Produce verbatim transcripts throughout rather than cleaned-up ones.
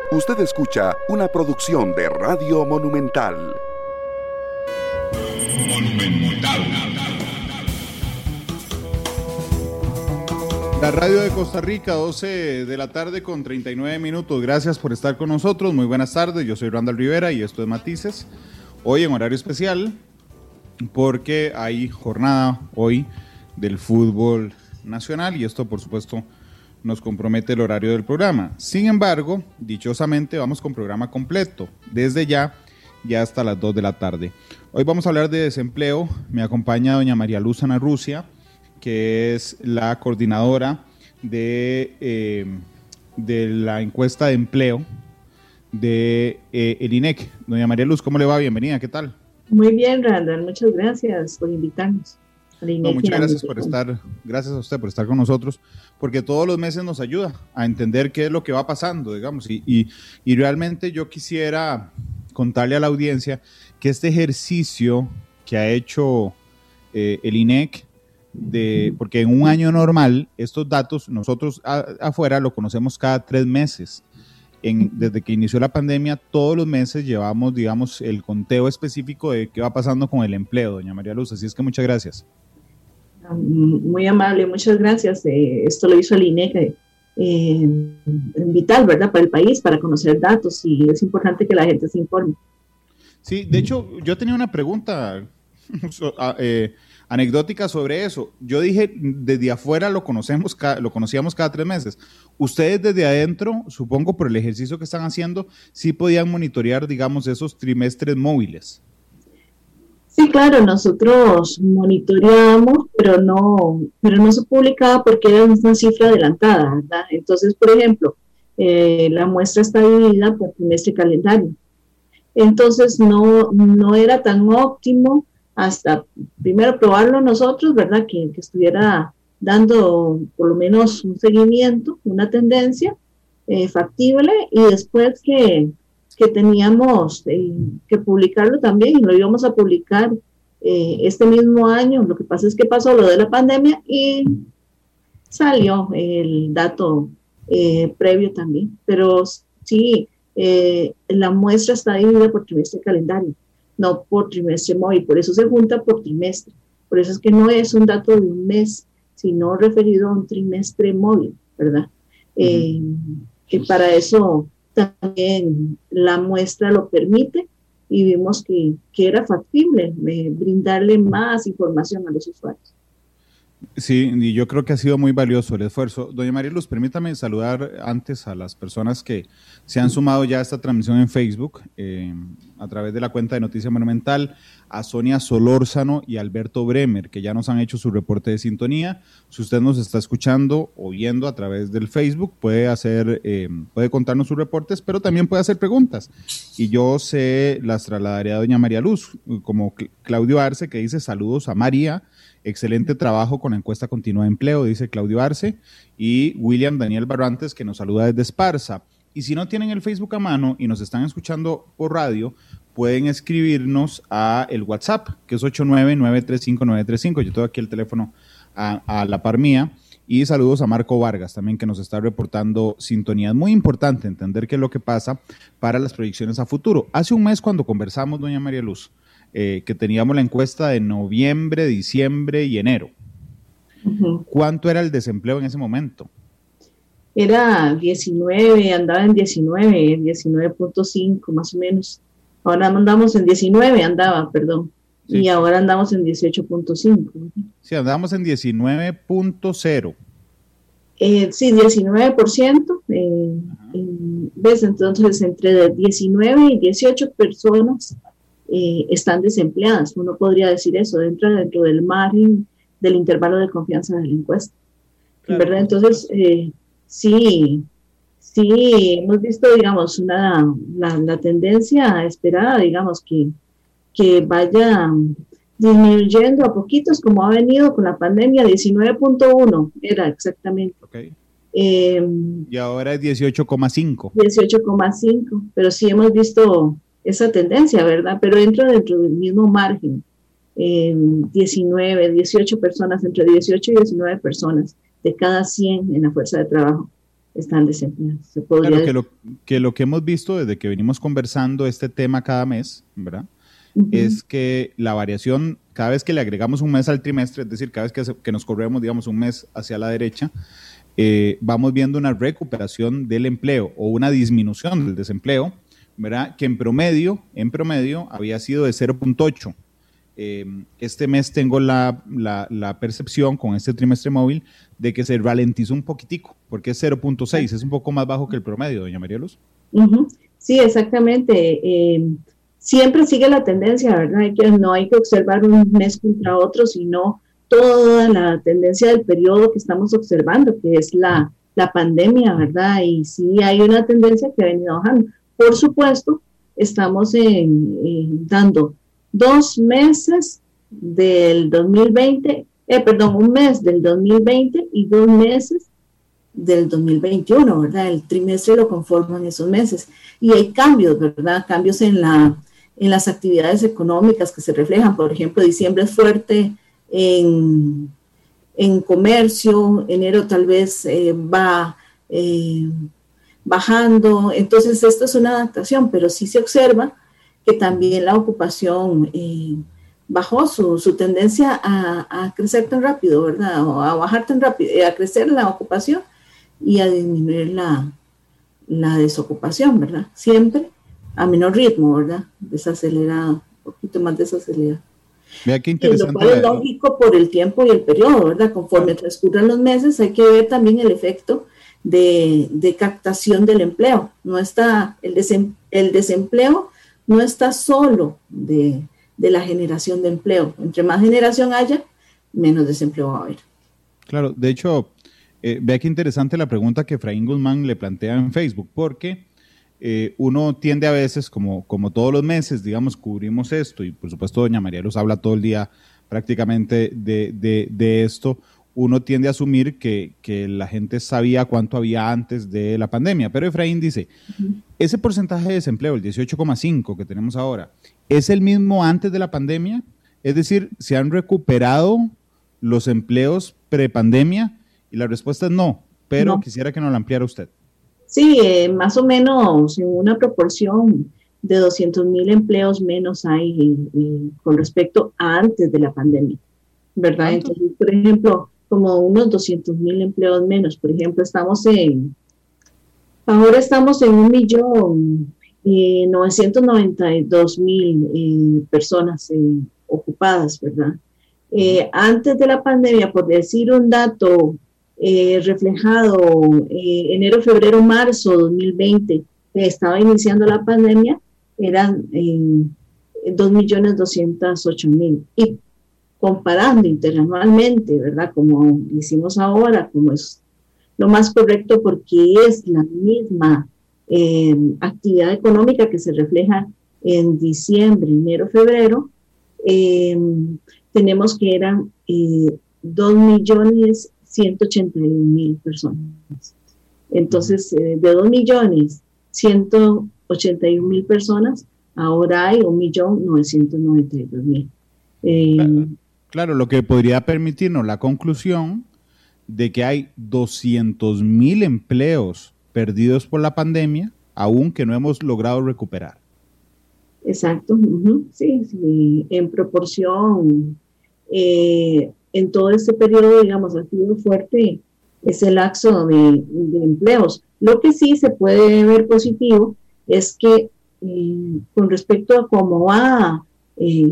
Usted escucha una producción de Radio Monumental. Monumental. La radio de Costa Rica, doce de la tarde con treinta y nueve minutos. Gracias por estar con nosotros. Muy buenas tardes. Yo soy Randall Rivera y esto es Matices. Hoy en horario especial porque hay jornada hoy del fútbol nacional y esto, por supuesto, nos compromete el horario del programa. Sin embargo, dichosamente vamos con programa completo, desde ya, ya hasta las dos de la tarde. Hoy vamos a hablar de desempleo. Me acompaña doña María Luz Ana Rusia, que es la coordinadora de, eh, de la encuesta de empleo de eh, el I N E C. Doña María Luz, ¿cómo le va? Bienvenida, ¿qué tal? Muy bien, Randall, muchas gracias por invitarnos. No, muchas gracias por estar, gracias a usted por estar con nosotros, porque todos los meses nos ayuda a entender qué es lo que va pasando, digamos, y, y, y realmente yo quisiera contarle a la audiencia que este ejercicio que ha hecho eh, el I N E C, de, porque en un año normal estos datos nosotros a, afuera lo conocemos cada tres meses. En, desde que inició la pandemia, todos los meses llevamos, digamos, el conteo específico de qué va pasando con el empleo, doña María Luz, así es que muchas gracias. Muy amable, muchas gracias. Eh, esto lo hizo el I N E C eh, vital, ¿verdad?, para el país, para conocer datos, y es importante que la gente se informe. Sí, de hecho, yo tenía una pregunta eh, anecdótica sobre eso. Yo dije, desde afuera lo conocemos, lo conocíamos cada tres meses. Ustedes desde adentro, supongo por el ejercicio que están haciendo, sí podían monitorear, digamos, esos trimestres móviles. Sí, claro, nosotros monitoreamos, pero no, pero no se publicaba porque era una cifra adelantada, ¿verdad? Entonces, por ejemplo, eh, la muestra está dividida por trimestre calendario. Entonces, no, no era tan óptimo hasta primero probarlo nosotros, ¿verdad? Que, que estuviera dando por lo menos un seguimiento, una tendencia eh, factible, y después que... que teníamos eh, que publicarlo también, y lo íbamos a publicar eh, este mismo año. Lo que pasa es que pasó lo de la pandemia y salió el dato eh, previo también, pero sí, eh, la muestra está dividida por trimestre calendario, no por trimestre móvil, por eso se junta por trimestre, por eso es que no es un dato de un mes, sino referido a un trimestre móvil, ¿verdad? Uh-huh. Eh, que para eso también la muestra lo permite, y vimos que, que era factible eh, brindarle más información a los usuarios. Sí, y yo creo que ha sido muy valioso el esfuerzo. Doña María Luz, permítame saludar antes a las personas que se han sumado ya a esta transmisión en Facebook, eh, a través de la cuenta de Noticia Monumental, a Sonia Solórzano y Alberto Bremer, que ya nos han hecho su reporte de sintonía. Si usted nos está escuchando o viendo a través del Facebook, puede hacer, eh, puede contarnos sus reportes, pero también puede hacer preguntas. Y yo se las trasladaré a doña María Luz, como Claudio Arce, que dice saludos a María. Excelente trabajo con la encuesta continua de empleo, dice Claudio Arce, y William Daniel Barrantes, que nos saluda desde Esparza. Y si no tienen el Facebook a mano y nos están escuchando por radio, pueden escribirnos a el WhatsApp, que es ocho nueve nueve tres cinco nueve tres cinco. Yo tengo aquí el teléfono a, a la par mía. Y saludos a Marco Vargas también, que nos está reportando sintonía. Es muy importante entender qué es lo que pasa para las proyecciones a futuro. Hace un mes, cuando conversamos, doña María Luz, Eh, que teníamos la encuesta de noviembre, diciembre y enero. Uh-huh. ¿Cuánto era el desempleo en ese momento? Era diecinueve, andaba en diecinueve, diecinueve punto cinco más o menos. Ahora andamos en diecinueve, andaba, perdón. Sí. Y ahora andamos en dieciocho punto cinco. Sí, andábamos en diecinueve punto cero. Eh, sí, diecinueve por ciento. Eh, eh, ¿Ves? Entonces, entre diecinueve y dieciocho personas Eh, están desempleadas. Uno podría decir eso, dentro, dentro del margen del intervalo de confianza de la encuesta. Claro. ¿Verdad? Entonces, eh, sí, sí, hemos visto, digamos, una, la, la tendencia esperada, digamos, que, que vaya disminuyendo a poquitos, como ha venido con la pandemia. Diecinueve punto uno era exactamente. Okay. Eh, y ahora es dieciocho coma cinco. dieciocho coma cinco, pero sí hemos visto esa tendencia, ¿verdad? Pero entra dentro del mismo margen, eh, diecinueve, dieciocho personas, entre dieciocho y diecinueve personas de cada cien en la fuerza de trabajo están desempleados. Se podría claro, que lo, que lo que hemos visto desde que venimos conversando este tema cada mes, ¿verdad? Uh-huh. Es que la variación, cada vez que le agregamos un mes al trimestre, es decir, cada vez que, que nos corremos, digamos, un mes hacia la derecha, eh, vamos viendo una recuperación del empleo o una disminución del desempleo, ¿verdad? Que en promedio, en promedio había sido de cero punto ocho. Eh, este mes tengo la, la, la percepción con este trimestre móvil de que se ralentizó un poquitico, porque es cero punto seis, es un poco más bajo que el promedio, doña María Luz. Uh-huh. Sí, exactamente. Eh, siempre sigue la tendencia, ¿verdad? Hay que, no hay que observar un mes contra otro, sino toda la tendencia del periodo que estamos observando, que es la, la pandemia, ¿verdad? Y sí hay una tendencia que ha venido bajando. Por supuesto, estamos en, en, dando dos meses del dos mil veinte, eh, perdón, un mes del dos mil veinte y dos meses del dos mil veintiuno, ¿verdad? El trimestre lo conforman esos meses. Y hay cambios, ¿verdad? Cambios en, la, en las actividades económicas que se reflejan. Por ejemplo, diciembre es fuerte en, en comercio, enero tal vez eh, va eh, bajando. Entonces, esto es una adaptación, pero sí se observa que también la ocupación eh, bajó su, su tendencia a, a crecer tan rápido, ¿verdad? O a bajar tan rápido, a crecer la ocupación y a disminuir la, la desocupación, ¿verdad? Siempre a menor ritmo, ¿verdad? Desacelerado, un poquito más desacelerado. Vea qué interesante. Lo cual es lógico por el tiempo y el periodo, ¿verdad? Conforme transcurran los meses hay que ver también el efecto de, de captación del empleo. No está, el, desem, el desempleo no está solo de, de la generación de empleo. Entre más generación haya, menos desempleo va a haber. Claro, de hecho, eh, vea qué interesante la pregunta que Efraín Guzmán le plantea en Facebook, porque eh, uno tiende a veces, como, como todos los meses, digamos, cubrimos esto, y por supuesto doña María Luz habla todo el día prácticamente de, de, de esto, uno tiende a asumir que, que la gente sabía cuánto había antes de la pandemia, pero Efraín dice, uh-huh. ese porcentaje de desempleo, el dieciocho coma cinco que tenemos ahora, ¿es el mismo antes de la pandemia? Es decir, ¿se han recuperado los empleos prepandemia? Y la respuesta es no, pero no. Quisiera que nos la ampliara usted. Sí, eh, más o menos en una proporción de doscientos mil empleos menos hay eh, con respecto a antes de la pandemia, ¿verdad? ¿Cuánto? Entonces, por ejemplo, como unos doscientos mil empleos menos. Por ejemplo, estamos en, ahora estamos en un millón y novecientos noventa y dos mil eh, personas eh, ocupadas, ¿verdad? Eh, antes de la pandemia, por decir un dato eh, reflejado eh, enero, febrero, marzo dos mil veinte, que estaba iniciando la pandemia, eran eh, dos millones doscientos ocho mil. Y comparando interanualmente, ¿verdad? Como hicimos ahora, como es lo más correcto porque es la misma eh, actividad económica que se refleja en diciembre, enero, febrero, eh, tenemos que eran eh, dos millones ciento ochenta y un mil personas. Entonces, eh, de dos millones ciento ochenta y un mil personas, ahora hay un millón novecientos noventa y dos mil. Eh, claro. Claro, lo que podría permitirnos la conclusión de que hay doscientos mil empleos perdidos por la pandemia, aún que no hemos logrado recuperar. Exacto, uh-huh. sí, sí, en proporción, eh, en todo este periodo, digamos, ha sido fuerte ese lapso de, de empleos. Lo que sí se puede ver positivo es que eh, con respecto a cómo va eh,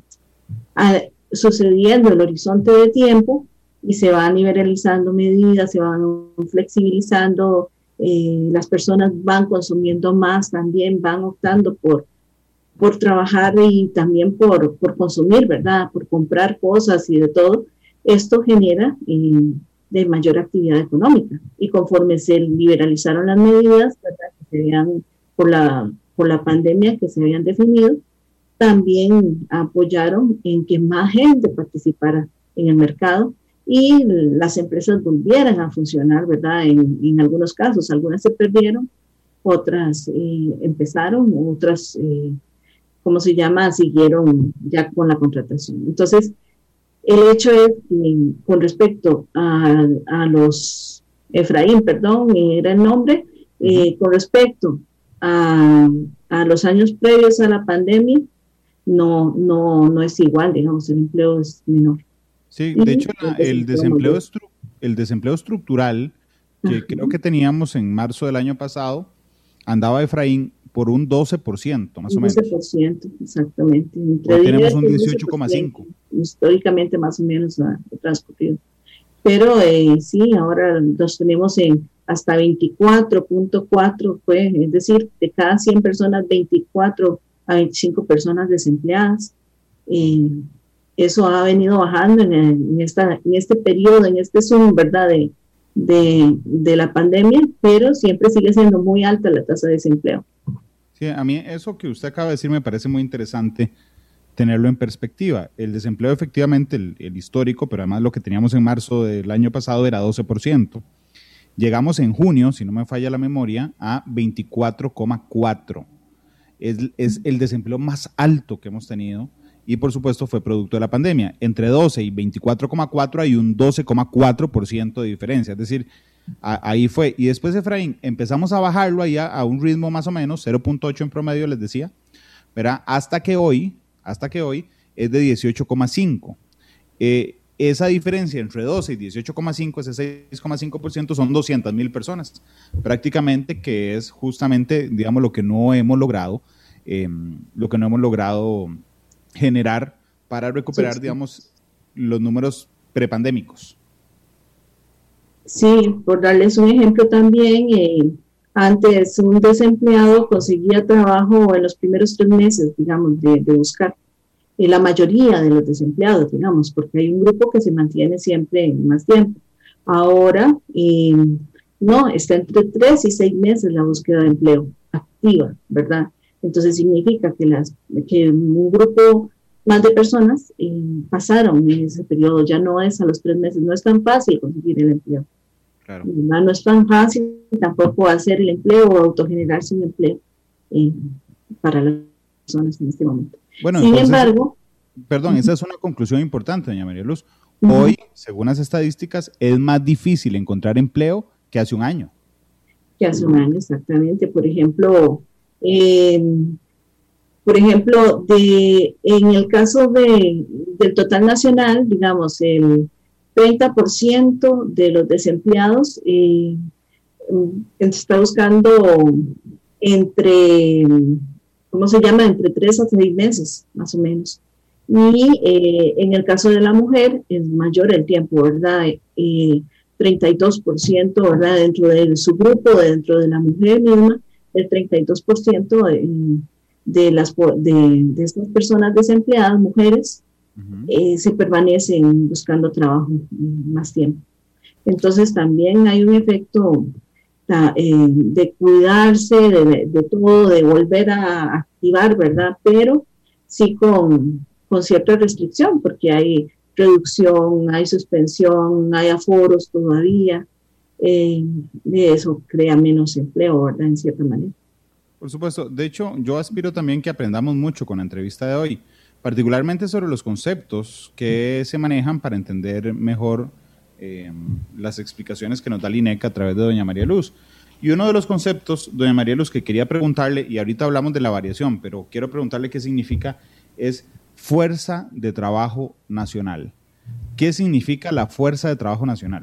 a, sucediendo el horizonte de tiempo y se van liberalizando medidas, se van flexibilizando, eh, las personas van consumiendo más, también van optando por, por trabajar y también por, por consumir, ¿verdad? Por comprar cosas y de todo. Esto genera eh, de mayor actividad económica y conforme se liberalizaron las medidas, ¿verdad? Que se habían, por la, por la pandemia que se habían definido, también apoyaron en que más gente participara en el mercado y las empresas volvieran a funcionar, ¿verdad? En, en algunos casos, algunas se perdieron, otras eh, empezaron, otras, eh, ¿cómo se llama?, siguieron ya con la contratación. Entonces, el hecho es que con respecto a, a los Efraín, perdón, era el nombre, eh, con respecto a, a los años previos a la pandemia, no, no, no es igual, digamos, el empleo es menor. Sí, de hecho, la, el, desempleo estru, el desempleo estructural, que Ajá. creo que teníamos en marzo del año pasado, andaba, Efraín, por un doce por ciento, más o menos. doce por ciento, exactamente. Entre Hoy tenemos un dieciocho coma cinco. Históricamente, más o menos, ha transcurrido. Pero eh, sí, ahora los tenemos en hasta veinticuatro punto cuatro, fue, es decir, de cada cien personas, veinticuatro a veinticinco personas desempleadas. Eh, eso ha venido bajando en, el, en, esta, en este periodo, en este zoom, ¿verdad?, de, de, de la pandemia, pero siempre sigue siendo muy alta la tasa de desempleo. Sí, a mí eso que usted acaba de decir me parece muy interesante tenerlo en perspectiva. El desempleo efectivamente, el, el histórico, pero además lo que teníamos en marzo del año pasado era doce por ciento. Llegamos en junio, si no me falla la memoria, a veinticuatro coma cuatro. Es, es el desempleo más alto que hemos tenido y por supuesto fue producto de la pandemia. Entre doce y veinticuatro coma cuatro hay un doce coma cuatro por ciento de diferencia, es decir, a, ahí fue. Y después, Efraín, empezamos a bajarlo allá a un ritmo más o menos, cero punto ocho en promedio, les decía, ¿verdad? Hasta que hoy, hasta que hoy es de dieciocho coma cinco. Eh, esa diferencia entre doce y dieciocho coma cinco, ese seis coma cinco por ciento, son doscientas mil personas, prácticamente, que es justamente, digamos, lo que no hemos logrado, eh, lo que no hemos logrado generar para recuperar, sí, sí. digamos, los números prepandémicos. Sí, por darles un ejemplo también, eh, antes un desempleado conseguía trabajo en los primeros tres meses, digamos, de, de buscar. Eh, la mayoría de los desempleados, digamos, porque hay un grupo que se mantiene siempre más tiempo. Ahora, eh, no, está entre tres y seis meses la búsqueda de empleo activa, ¿verdad? Entonces significa que, las, que un grupo más de personas eh, pasaron en ese periodo, ya no es a los tres meses, no es tan fácil conseguir el empleo. Claro. No, no es tan fácil tampoco hacer el empleo o autogenerarse un empleo eh, para las personas en este momento. Bueno, Sin entonces, embargo... Perdón, uh-huh. esa es una conclusión importante, doña María Luz. Uh-huh. Hoy, según las estadísticas, es más difícil encontrar empleo que hace un año. Que hace un año, exactamente. Por ejemplo, eh, por ejemplo, de, en el caso de, del total nacional, digamos, el treinta por ciento de los desempleados eh, está buscando entre... ¿cómo se llama? Entre tres a seis meses, más o menos. Y eh, en el caso de la mujer es mayor el tiempo, ¿verdad? Eh, treinta y dos por ciento, ¿verdad? Dentro de su grupo, dentro de la mujer misma, el treinta y dos por ciento de, de, las, de, de estas personas desempleadas, mujeres, uh-huh. eh, se permanecen buscando trabajo más tiempo. Entonces también hay un efecto... Eh, de cuidarse de, de todo, de volver a activar, ¿verdad? Pero sí con, con cierta restricción, porque hay reducción, hay suspensión, hay aforos todavía, eh, de eso crea menos empleo, ¿verdad? En cierta manera. Por supuesto. De hecho, yo aspiro también que aprendamos mucho con la entrevista de hoy, particularmente sobre los conceptos que se manejan para entender mejor Eh, las explicaciones que nos da el INEC a través de doña María Luz. Y uno de los conceptos, doña María Luz, que quería preguntarle, y ahorita hablamos de la variación, pero quiero preguntarle qué significa, es fuerza de trabajo nacional. ¿Qué significa la fuerza de trabajo nacional?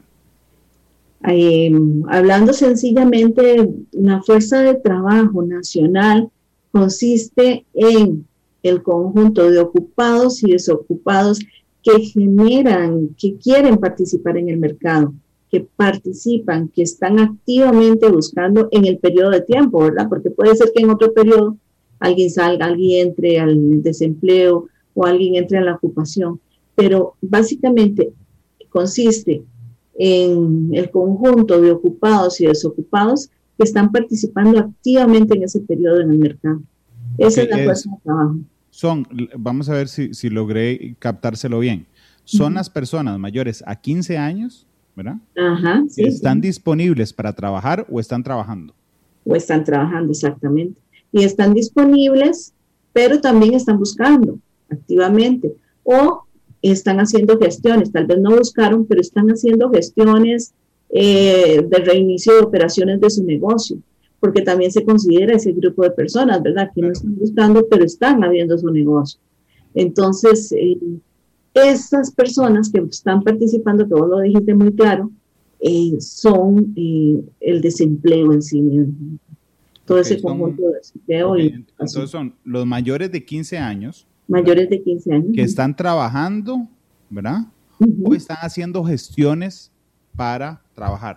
Eh, hablando sencillamente, la fuerza de trabajo nacional consiste en el conjunto de ocupados y desocupados que generan, que quieren participar en el mercado, que participan, que están activamente buscando en el periodo de tiempo, ¿verdad? Porque puede ser que en otro periodo alguien salga, alguien entre al desempleo o alguien entre a la ocupación, pero básicamente consiste en el conjunto de ocupados y desocupados que están participando activamente en ese periodo en el mercado. Esa okay, es la fuerza de trabajo. Son, vamos a ver si, si logré captárselo bien, son uh-huh. las personas mayores a quince años, ¿verdad? Ajá, sí, ¿Están sí. disponibles para trabajar o están trabajando? O están trabajando, exactamente. Y están disponibles, pero también están buscando activamente. O están haciendo gestiones, tal vez no buscaron, pero están haciendo gestiones eh, de reinicio de operaciones de su negocio, porque también se considera ese grupo de personas, ¿verdad? Que no están buscando, pero están abriendo su negocio. Entonces, eh, esas personas que están participando, que vos lo dijiste muy claro, eh, son eh, el desempleo en sí mismo. Todo okay, ese conjunto son, de desempleo. Okay, y entonces así. Son los mayores de quince años. Mayores de quince años. Que están trabajando, ¿verdad? Uh-huh. O están haciendo gestiones para trabajar.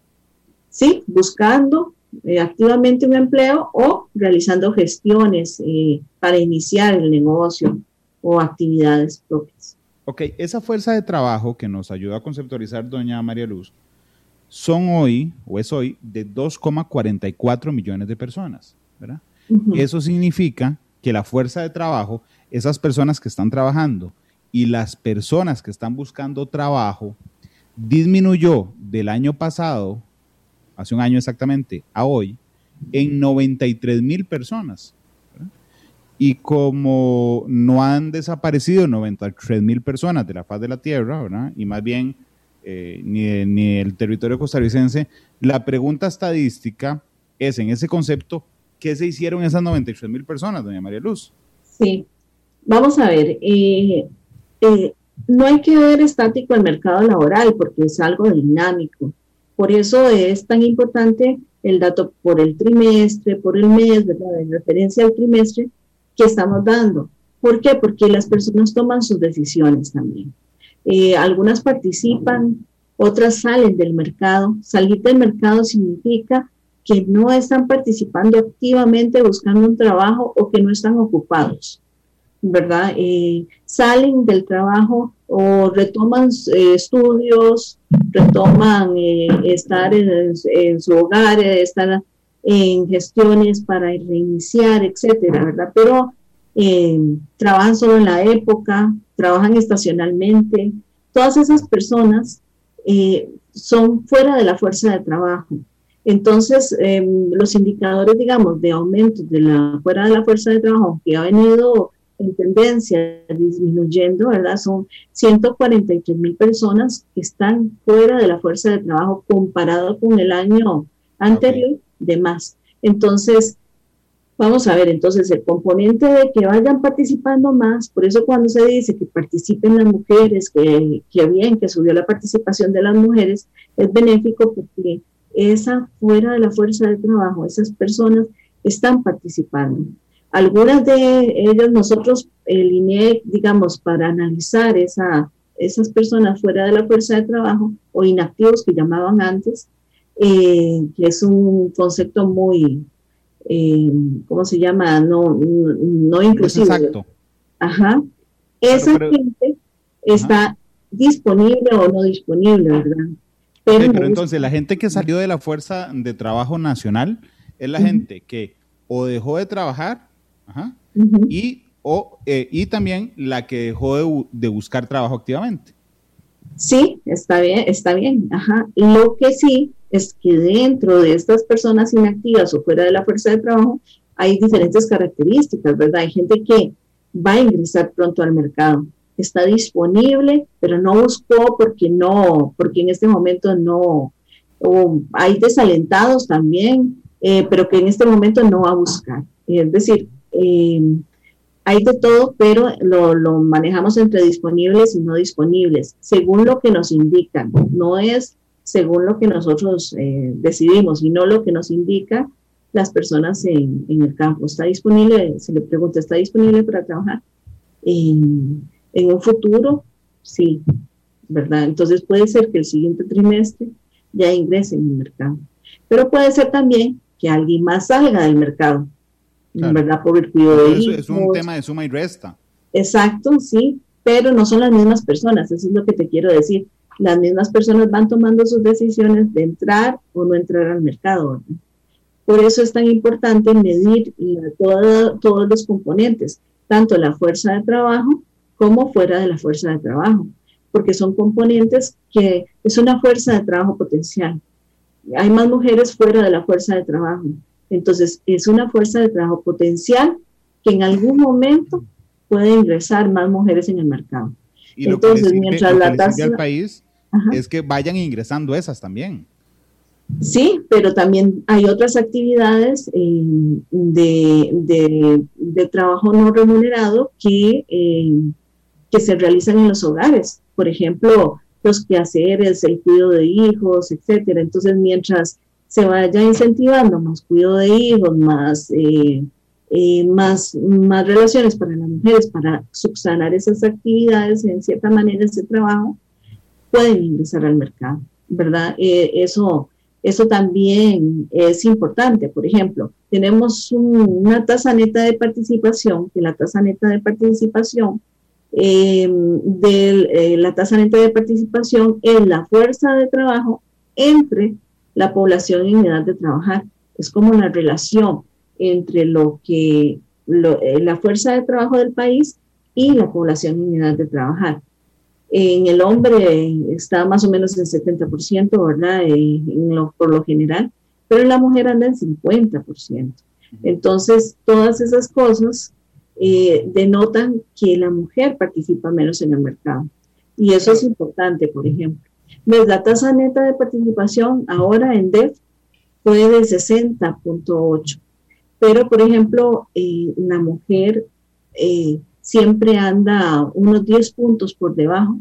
Sí, buscando eh, activamente un empleo o realizando gestiones eh, para iniciar el negocio o actividades propias. Ok, esa fuerza de trabajo que nos ayuda a conceptualizar doña María Luz, son hoy, o es hoy, de dos coma cuarenta y cuatro millones de personas, ¿verdad? Uh-huh. Eso significa que la fuerza de trabajo, esas personas que están trabajando y las personas que están buscando trabajo, disminuyó del año pasado, hace un año exactamente, a hoy, en noventa y tres mil personas. ¿Verdad? Y como no han desaparecido noventa y tres mil personas de la faz de la tierra, ¿verdad? Y más bien eh, ni, ni el territorio costarricense, la pregunta estadística es, en ese concepto, ¿qué se hicieron esas noventa y tres mil personas, doña María Luz? Sí, vamos a ver, eh, eh, no hay que ver estático el mercado laboral porque es algo dinámico. Por eso es tan importante el dato por el trimestre, por el mes, ¿verdad? En referencia al trimestre que estamos dando. ¿Por qué? Porque las personas toman sus decisiones también. Eh, algunas participan, otras salen del mercado. Salir del mercado significa que no están participando activamente buscando un trabajo o que no están ocupados, ¿verdad? Eh, salen del trabajo o retoman eh, estudios, retoman eh, estar en, en su hogar, eh, estar en gestiones para reiniciar, etcétera, ¿verdad? Pero eh, trabajan solo en la época, trabajan estacionalmente. Todas esas personas eh, son fuera de la fuerza de trabajo. Entonces, eh, los indicadores, digamos, de aumento de la fuera de la fuerza de trabajo que ha venido en tendencia disminuyendo, ¿verdad? Son ciento cuarenta y tres mil personas que están fuera de la fuerza de trabajo comparado con el año anterior, okay, de más. Entonces, vamos a ver, entonces el componente de que vayan participando más, por eso cuando se dice que participen las mujeres, que, que bien, que subió la participación de las mujeres, es benéfico porque esa fuera de la fuerza de trabajo, esas personas están participando. Algunas de ellas nosotros, el I N E C, digamos, para analizar esa, esas personas fuera de la fuerza de trabajo o inactivos que llamaban antes, eh, que es un concepto muy, eh, ¿cómo se llama? No, no, no inclusive. Exacto. Ajá. Esa pero, pero, gente está ajá. disponible o no disponible, ¿verdad? Pero, okay, pero entonces la gente que salió de la fuerza de trabajo nacional es la uh-huh. gente que o dejó de trabajar, ajá, uh-huh. y, o, eh, y también la que dejó de, de buscar trabajo activamente. Sí, está bien, está bien. Ajá. Lo que sí es que dentro de estas personas inactivas o fuera de la fuerza de trabajo hay diferentes características, ¿verdad? Hay gente que va a ingresar pronto al mercado, está disponible, pero no buscó porque no, porque en este momento no, o hay desalentados también, eh, pero que en este momento no va a buscar. Es decir, eh, hay de todo, pero lo, lo manejamos entre disponibles y no disponibles, según lo que nos indican. No es según lo que nosotros eh, decidimos, sino lo que nos indica las personas en, en el campo. ¿Está disponible? Se le pregunta, ¿está disponible para trabajar? En, en un futuro, sí, ¿verdad? Entonces puede ser que el siguiente trimestre ya ingrese en el mercado. Pero puede ser también que alguien más salga del mercado. Claro. ¿Verdad? Por el cuidado de hijos. Es un tema de suma y resta. Exacto, sí, pero no son las mismas personas, eso es lo que te quiero decir. Las mismas personas van tomando sus decisiones de entrar o no entrar al mercado, ¿verdad? Por eso es tan importante medir la, todo, todos los componentes, tanto la fuerza de trabajo como fuera de la fuerza de trabajo, porque son componentes que es una fuerza de trabajo potencial. Hay más mujeres fuera de la fuerza de trabajo. Entonces, es una fuerza de trabajo potencial que en algún momento puede ingresar más mujeres en el mercado. Y lo Entonces, que le sirve, mientras lo la que tasa... le sirve al país Ajá. es que vayan ingresando esas también. Sí, pero también hay otras actividades eh, de, de, de trabajo no remunerado que, eh, que se realizan en los hogares. Por ejemplo, los quehaceres, el cuidado de hijos, etcétera. Entonces, mientras se vaya incentivando más cuidado de hijos, más, eh, eh, más, más relaciones para las mujeres, para subsanar esas actividades, en cierta manera, ese trabajo, pueden ingresar al mercado, ¿verdad? Eh, eso... Eso también es importante. Por ejemplo, tenemos un, una tasa neta de participación, que la tasa neta de participación, eh, de eh, la tasa neta de participación es la fuerza de trabajo entre la población en edad de trabajar. Es como la relación entre lo que lo, eh, la fuerza de trabajo del país y la población en edad de trabajar. En el hombre está más o menos en setenta por ciento, ¿verdad? En lo, por lo general, pero en la mujer anda en cincuenta por ciento. Entonces, todas esas cosas eh, denotan que la mujer participa menos en el mercado. Y eso es importante, por ejemplo. La tasa neta de participación ahora en D E F fue de sesenta punto ocho, pero, por ejemplo, eh, la mujer... Eh, siempre anda unos diez puntos por debajo,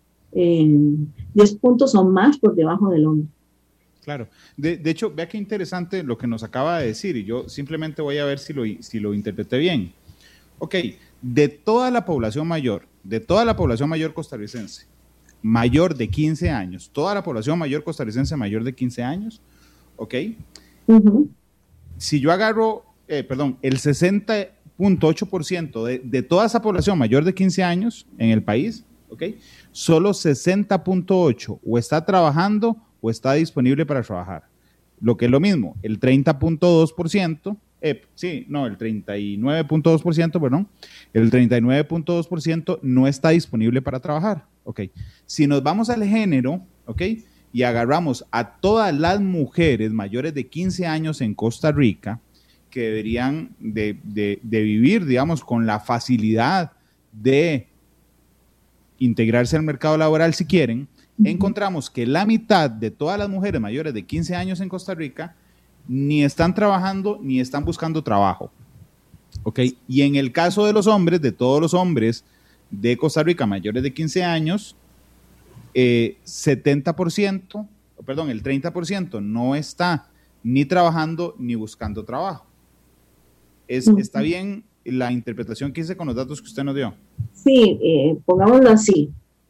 eh, diez puntos o más por debajo del hombre. Claro, de, de hecho, vea qué interesante lo que nos acaba de decir, y yo simplemente voy a ver si lo, si lo interpreté bien. Ok, de toda la población mayor, de toda la población mayor costarricense, mayor de quince años, toda la población mayor costarricense mayor de quince años, ok, uh-huh. Si yo agarro, eh, perdón, el sesenta punto ocho por ciento de, de toda esa población mayor de quince años en el país, ¿okay? Solo sesenta punto ocho o está trabajando o está disponible para trabajar. Lo que es lo mismo, el treinta punto dos por ciento, eh, sí, no, el treinta y nueve punto dos por ciento, perdón, el treinta y nueve punto dos por ciento no está disponible para trabajar. Okay. Si nos vamos al género, ¿okay? Y agarramos a todas las mujeres mayores de quince años en Costa Rica, que deberían de, de, de vivir, digamos, con la facilidad de integrarse al mercado laboral si quieren, uh-huh. Encontramos que la mitad de todas las mujeres mayores de quince años en Costa Rica ni están trabajando ni están buscando trabajo. ¿Okay? Y en el caso de los hombres, de todos los hombres de Costa Rica mayores de quince años, eh, setenta por ciento, perdón, el treinta por ciento no está ni trabajando ni buscando trabajo. Es, ¿Está bien la interpretación que hice con los datos que usted nos dio? Sí, eh, pongámoslo así.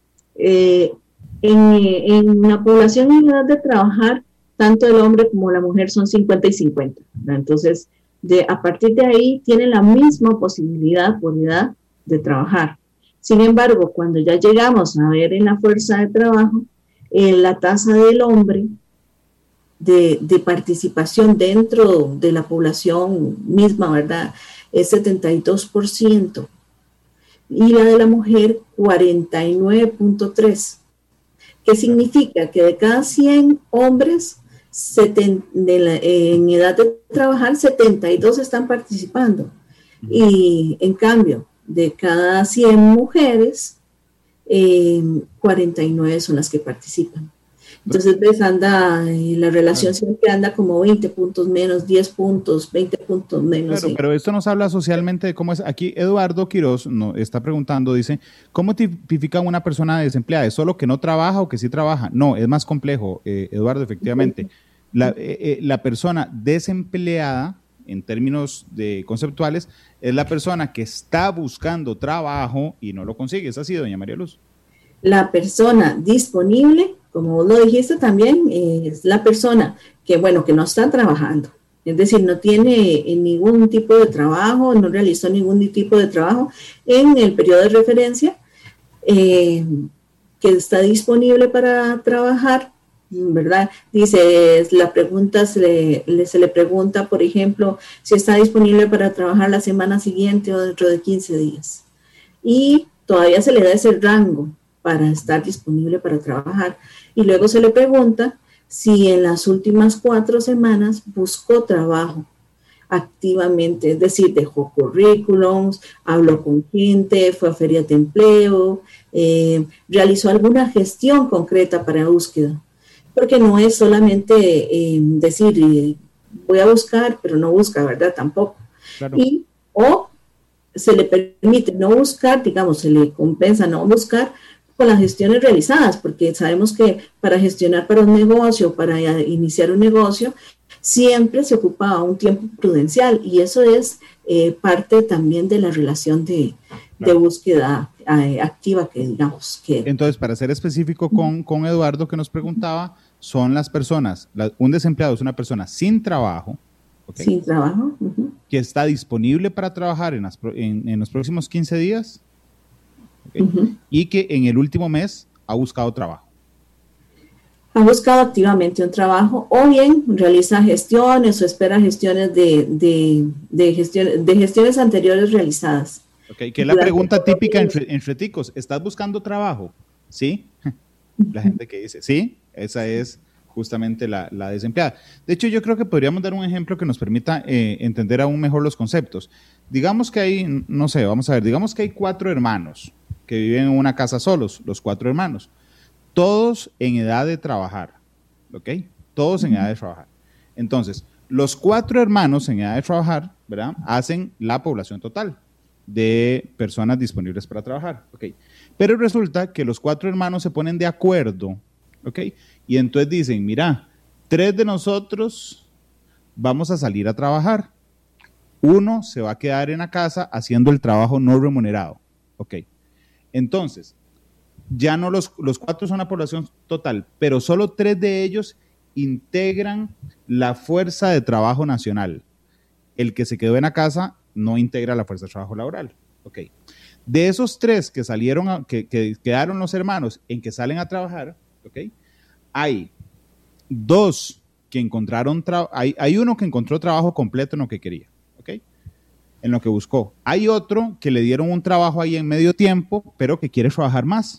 Eh, en, en la población en edad de trabajar, tanto el hombre como la mujer son cincuenta y cincuenta, ¿verdad? Entonces, de, a partir de ahí, tienen la misma posibilidad por edad de trabajar. Sin embargo, cuando ya llegamos a ver en la fuerza de trabajo, eh, la tasa del hombre De, de participación dentro de la población misma, ¿verdad? Es setenta y dos por ciento y la de la mujer cuarenta y nueve punto tres. ¿Qué significa? Que de cada cien hombres seten, de la, eh, en edad de trabajar, setenta y dos están participando. Y en cambio, de cada cien mujeres, eh, cuarenta y nueve son las que participan. Entonces, ves, anda, eh, la relación claro. Siempre anda como veinte puntos menos, diez puntos, veinte puntos menos. Claro, sí. Pero esto nos habla socialmente de cómo es. Aquí Eduardo Quiroz nos está preguntando, dice, ¿cómo tipifican una persona desempleada? ¿Es solo que no trabaja o que sí trabaja? No, es más complejo, eh, Eduardo, efectivamente. La, eh, eh, la persona desempleada, en términos de conceptuales, es la persona que está buscando trabajo y no lo consigue. ¿Es así, doña María Luz? La persona disponible, como vos lo dijiste también, eh, es la persona que, bueno, que no está trabajando. Es decir, no tiene ningún tipo de trabajo, no realizó ningún tipo de trabajo en el periodo de referencia, eh, que está disponible para trabajar, ¿verdad? Dice, la pregunta se le, se le pregunta, por ejemplo, si está disponible para trabajar la semana siguiente o dentro de quince días. Y todavía se le da ese rango para estar disponible para trabajar. Y luego se le pregunta si en las últimas cuatro semanas buscó trabajo. activamente, es decir, dejó currículums, habló con gente, fue a ferias de empleo, eh, realizó alguna gestión concreta para búsqueda, porque no es solamente eh, decir, eh, voy a buscar, pero no busca, ¿verdad? Tampoco. Claro. Y, o se le permite no buscar, digamos, se le compensa no buscar con las gestiones realizadas, porque sabemos que para gestionar para un negocio, para iniciar un negocio, siempre se ocupa un tiempo prudencial, y eso es eh, parte también de la relación de, claro. de búsqueda eh, activa que digamos que... Entonces, para ser específico con, con Eduardo que nos preguntaba, son las personas, la, un desempleado es una persona sin trabajo, ¿okay? Sin trabajo. Uh-huh. Que está disponible para trabajar en, las, en, en los próximos quince días, ¿okay? Uh-huh. Y que en el último mes ha buscado trabajo. Ha buscado activamente un trabajo, o bien realiza gestiones o espera gestiones de, de, de, gestiones, de gestiones anteriores realizadas. Ok, que es la pregunta típica entre, entre ticos, ¿estás buscando trabajo? ¿Sí? La gente que dice, sí, esa es justamente la, la desempleada. De hecho, yo creo que podríamos dar un ejemplo que nos permita eh, entender aún mejor los conceptos. Digamos que hay, no sé, vamos a ver, digamos que hay cuatro hermanos que viven en una casa solos, los cuatro hermanos. Todos en edad de trabajar, ¿ok? Todos en edad de trabajar. Entonces, los cuatro hermanos en edad de trabajar, ¿verdad? Hacen la población total de personas disponibles para trabajar, ¿ok? Pero resulta que los cuatro hermanos se ponen de acuerdo, ¿ok? Y entonces dicen, mira, tres de nosotros vamos a salir a trabajar. Uno se va a quedar en la casa haciendo el trabajo no remunerado, ¿ok? Entonces, ya no los, los cuatro son la población total, pero solo tres de ellos integran la fuerza de trabajo nacional. El que se quedó en la casa no integra la fuerza de trabajo laboral. Okay. De esos tres que salieron, a, que, que quedaron los hermanos en que salen a trabajar, okay, hay dos que encontraron, tra- hay, hay uno que encontró trabajo completo en lo que quería, okay, en lo que buscó. Hay otro que le dieron un trabajo ahí en medio tiempo, pero que quiere trabajar más.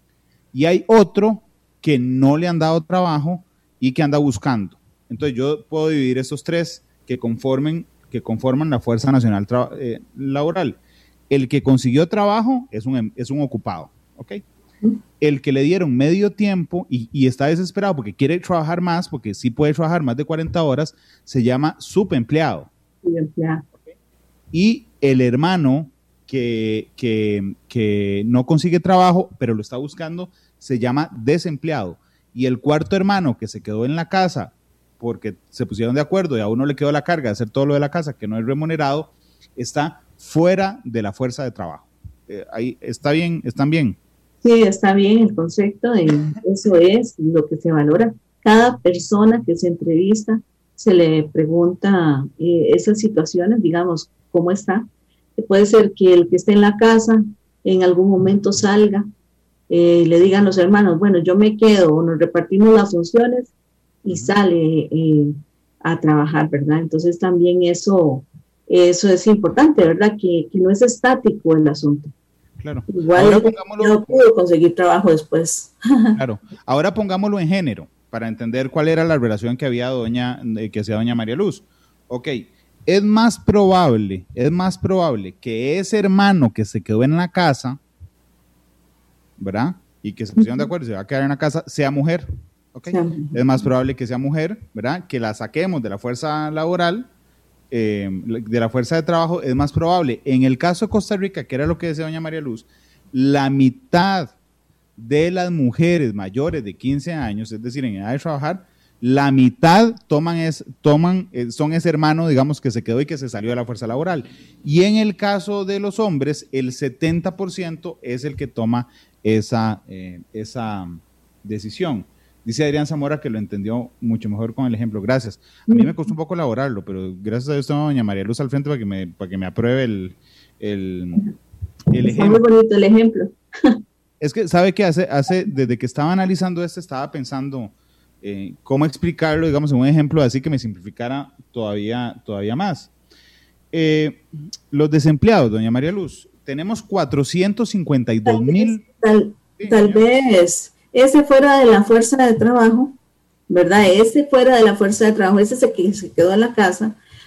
Y hay otro que no le han dado trabajo y que anda buscando. Entonces yo puedo dividir estos tres que, conformen, que conforman la Fuerza Nacional tra- eh, Laboral. El que consiguió trabajo es un, es un ocupado, ¿ok? El que le dieron medio tiempo y, y está desesperado porque quiere trabajar más, porque sí puede trabajar más de cuarenta horas, se llama subempleado. Subempleado. ¿Okay? Y el hermano Que, que, que no consigue trabajo, pero lo está buscando, se llama desempleado. Y el cuarto hermano que se quedó en la casa porque se pusieron de acuerdo y a uno le quedó la carga de hacer todo lo de la casa que no es remunerado, está fuera de la fuerza de trabajo. Eh, ahí está bien, ¿están bien? Sí, está bien el concepto, de eso es lo que se valora. Cada persona que se entrevista se le pregunta eh, esas situaciones, digamos, ¿cómo está? Puede ser que el que esté en la casa en algún momento salga, eh, le digan los hermanos, bueno, yo me quedo, o nos repartimos las funciones y sale eh, a trabajar, ¿verdad? Entonces también eso, eso es importante, ¿verdad? Que, que no es estático el asunto. Claro. Igual ahora pongámoslo, no pudo conseguir trabajo después. Claro. Ahora pongámoslo en género, para entender cuál era la relación que había doña, que hacía doña María Luz. Ok. Es más probable, es más probable que ese hermano que se quedó en la casa, ¿verdad? Y que se pusieron de acuerdo y se va a quedar en la casa, sea mujer, ¿ok? Sí. Es más probable que sea mujer, ¿verdad? Que la saquemos de la fuerza laboral, eh, de la fuerza de trabajo, es más probable. En el caso de Costa Rica, que era lo que decía doña María Luz, la mitad de las mujeres mayores de quince años, es decir, en edad de trabajar, la mitad toman es, toman, son ese hermano, digamos, que se quedó y que se salió de la fuerza laboral. Y en el caso de los hombres, el setenta por ciento es el que toma esa, eh, esa decisión. Dice Adrián Zamora que lo entendió mucho mejor con el ejemplo. Gracias. A mí me costó un poco elaborarlo, pero gracias a Dios tengo a doña María Luz al frente para que me, para que me apruebe el, el, el Está ejemplo. Muy bonito el ejemplo. Es que, ¿sabe qué? Hace, hace, desde que estaba analizando este, estaba pensando... Eh, cómo explicarlo, digamos, en un ejemplo así que me simplificara todavía, todavía más. Eh, los desempleados, doña María Luz, tenemos cuatrocientos cincuenta y dos mil. Tal, sí, tal vez ese fuera de la fuerza de trabajo, ¿verdad? Ese fuera de la fuerza de trabajo, ese se, que se quedó en la casa,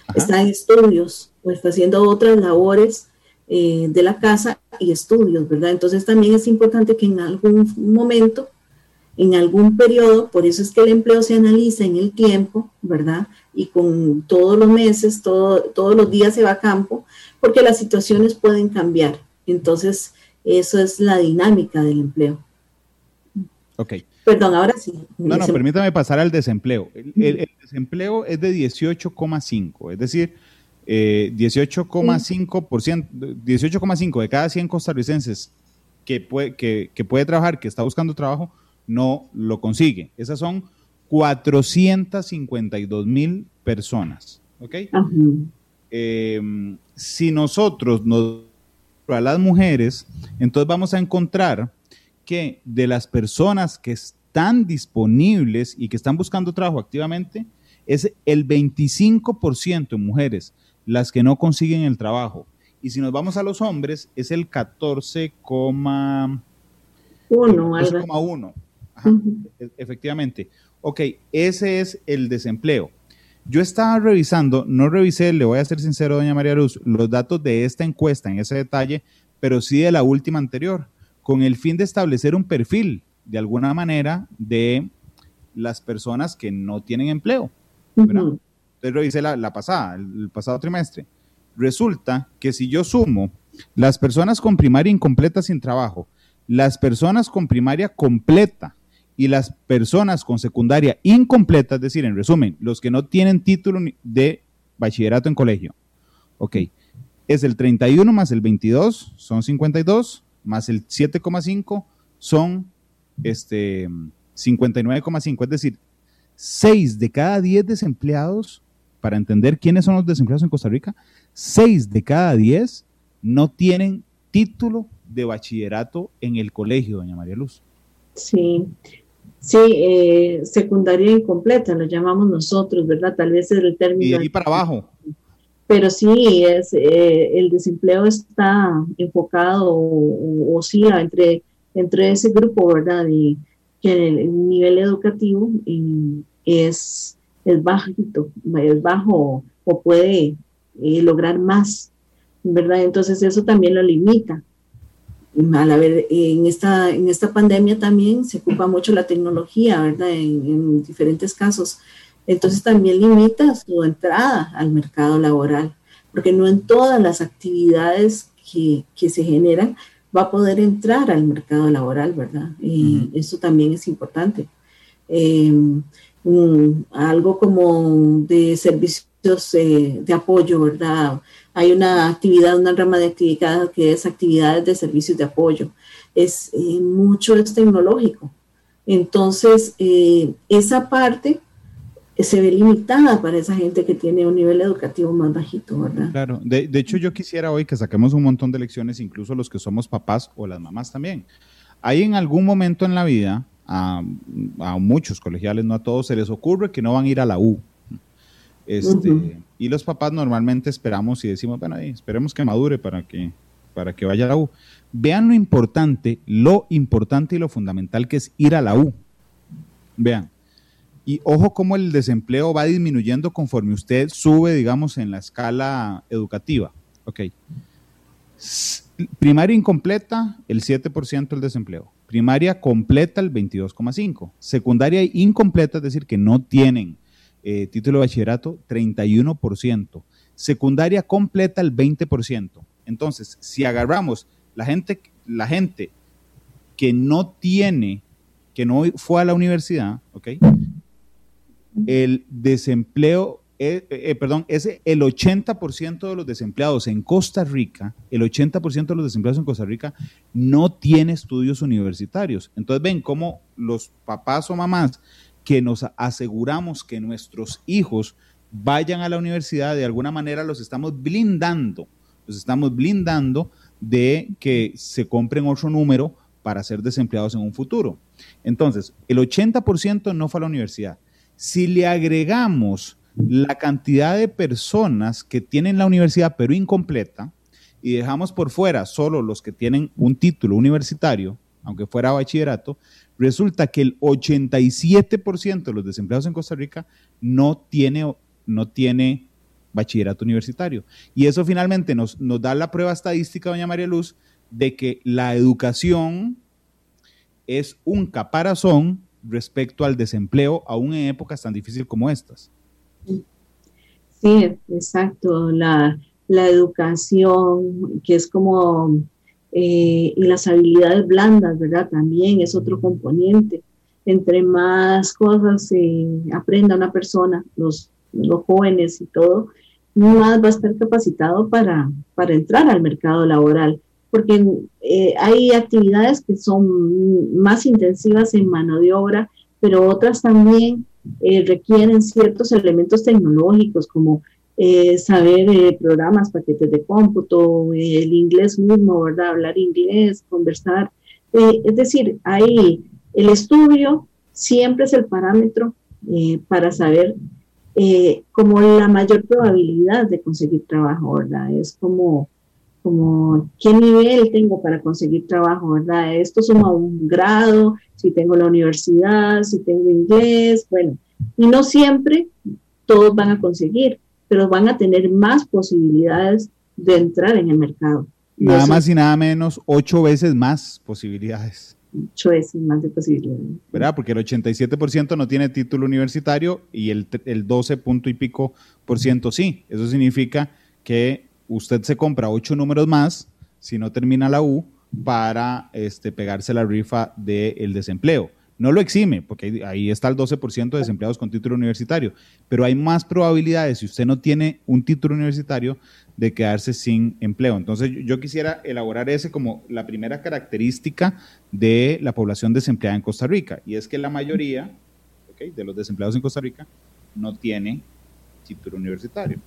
Ajá. Está en estudios, o está haciendo otras labores eh, de la casa y estudios, ¿verdad? Entonces también es importante que en algún momento, en algún periodo, por eso es que el empleo se analiza en el tiempo, ¿verdad? Y con todos los meses, todo, todos los días se va a campo, porque las situaciones pueden cambiar. Entonces, eso es la dinámica del empleo. Ok. Perdón, ahora sí. No, no, permítame pasar al desempleo. El, el, el desempleo es de dieciocho coma cinco, es decir, eh, dieciocho coma cinco por ciento, dieciocho coma cinco de cada cien costarricenses que puede, que, que puede trabajar, que está buscando trabajo, no lo consigue. Esas son cuatrocientas cincuenta y dos mil personas. ¿Ok? Uh-huh. Eh, si nosotros nos a las mujeres, entonces vamos a encontrar que de las personas que están disponibles y que están buscando trabajo activamente, es el veinticinco por ciento de mujeres las que no consiguen el trabajo. Y si nos vamos a los hombres, es el catorce coma uno. Ajá, uh-huh. Efectivamente. Ok, ese es el desempleo. Yo estaba revisando, no revisé, le voy a ser sincero, doña María Luz, los datos de esta encuesta en ese detalle, pero sí de la última anterior, con el fin de establecer un perfil, de alguna manera, de las personas que no tienen empleo, ¿verdad? Uh-huh. Entonces revisé la, la pasada, el, el pasado trimestre. Resulta que si yo sumo las personas con primaria incompleta sin trabajo, las personas con primaria completa y las personas con secundaria incompleta, es decir, en resumen, los que no tienen título de bachillerato en colegio, ok, es el treinta y uno más el veintidós, son cincuenta y dos, más el siete coma cinco, son este, cincuenta y nueve coma cinco, es decir, seis de cada diez desempleados, para entender quiénes son los desempleados en Costa Rica, seis de cada diez no tienen título de bachillerato en el colegio, doña María Luz. Sí, sí, eh, secundaria incompleta, lo llamamos nosotros, ¿verdad? Tal vez es el término. Y de ahí para abajo. Pero sí, es, eh, el desempleo está enfocado o oscila entre, entre ese grupo, ¿verdad? Y que el nivel educativo y es, es bajito, es bajo o puede eh, lograr más, ¿verdad? Entonces eso también lo limita. Al haber, en, esta, en esta pandemia también se ocupa mucho la tecnología, ¿verdad? En, en diferentes casos. Entonces también limita su entrada al mercado laboral, porque no en todas las actividades que, que se generan va a poder entrar al mercado laboral, ¿verdad? Y uh-huh. Eso también es importante. Eh, um, algo como de servicios eh, de apoyo, ¿verdad? Hay una actividad, una rama de actividad que es actividades de servicios de apoyo. Es eh, mucho es tecnológico. Entonces, eh, esa parte se ve limitada para esa gente que tiene un nivel educativo más bajito, ¿verdad? Claro, de, de hecho yo quisiera hoy que saquemos un montón de lecciones, incluso los que somos papás o las mamás también. Hay en algún momento en la vida, a, a muchos colegiales, no a todos, se les ocurre que no van a ir a la U. Este, uh-huh. Y los papás normalmente esperamos y decimos, bueno, ahí, esperemos que madure para que, para que vaya a la U. Vean lo importante, lo importante y lo fundamental que es ir a la U. Vean. Y ojo cómo el desempleo va disminuyendo conforme usted sube, digamos, en la escala educativa. Ok. Primaria incompleta, el siete por ciento del desempleo. Primaria completa, el veintidós coma cinco por ciento. Secundaria incompleta, es decir, que no tienen eh, título de bachillerato, treinta y uno por ciento. Secundaria completa, el veinte por ciento. Entonces, si agarramos la gente, la gente que no tiene, que no fue a la universidad, ¿ok? El desempleo, eh, eh, perdón, es el ochenta por ciento de los desempleados en Costa Rica, el ochenta por ciento de los desempleados en Costa Rica no tiene estudios universitarios. Entonces ven cómo los papás o mamás que nos aseguramos que nuestros hijos vayan a la universidad, de alguna manera los estamos blindando, los estamos blindando de que se compren otro número para ser desempleados en un futuro. Entonces, el ochenta por ciento no fue a la universidad. Si le agregamos la cantidad de personas que tienen la universidad pero incompleta y dejamos por fuera solo los que tienen un título universitario, aunque fuera bachillerato, resulta que el ochenta y siete por ciento de los desempleados en Costa Rica no tiene, no tiene bachillerato universitario. Y eso finalmente nos, nos da la prueba estadística, doña María Luz, de que la educación es un caparazón respecto al desempleo, aún en épocas tan difíciles como estas. Sí, exacto. La, la educación, que es como, eh, y las habilidades blandas, ¿verdad? También es otro componente. Entre más cosas eh, aprenda una persona, los, los jóvenes y todo, más va a estar capacitado para, para entrar al mercado laboral, porque eh, hay actividades que son más intensivas en mano de obra, pero otras también eh, requieren ciertos elementos tecnológicos, como eh, saber eh, programas, paquetes de cómputo, eh, el inglés mismo, ¿verdad? Hablar inglés, conversar. Eh, es decir, hay el estudio siempre es el parámetro eh, para saber eh, como la mayor probabilidad de conseguir trabajo, ¿verdad? Es como, como qué nivel tengo para conseguir trabajo, ¿verdad? Esto suma un grado, si tengo la universidad, si tengo inglés, bueno, y no siempre todos van a conseguir, pero van a tener más posibilidades de entrar en el mercado. Nada eso, más y nada menos, ocho veces más posibilidades. Ocho veces más de posibilidades. ¿Verdad? Porque el ochenta y siete por ciento no tiene título universitario y el, el doce punto y pico por ciento sí. Eso significa que usted se compra ocho números más si no termina la U para este, pegarse la rifa del desempleo. No lo exime, porque ahí está el doce por ciento de desempleados con título universitario, pero hay más probabilidades, si usted no tiene un título universitario, de quedarse sin empleo. Entonces, yo quisiera elaborar ese como la primera característica de la población desempleada en Costa Rica, y es que la mayoría, okay, de los desempleados en Costa Rica no tiene título universitario.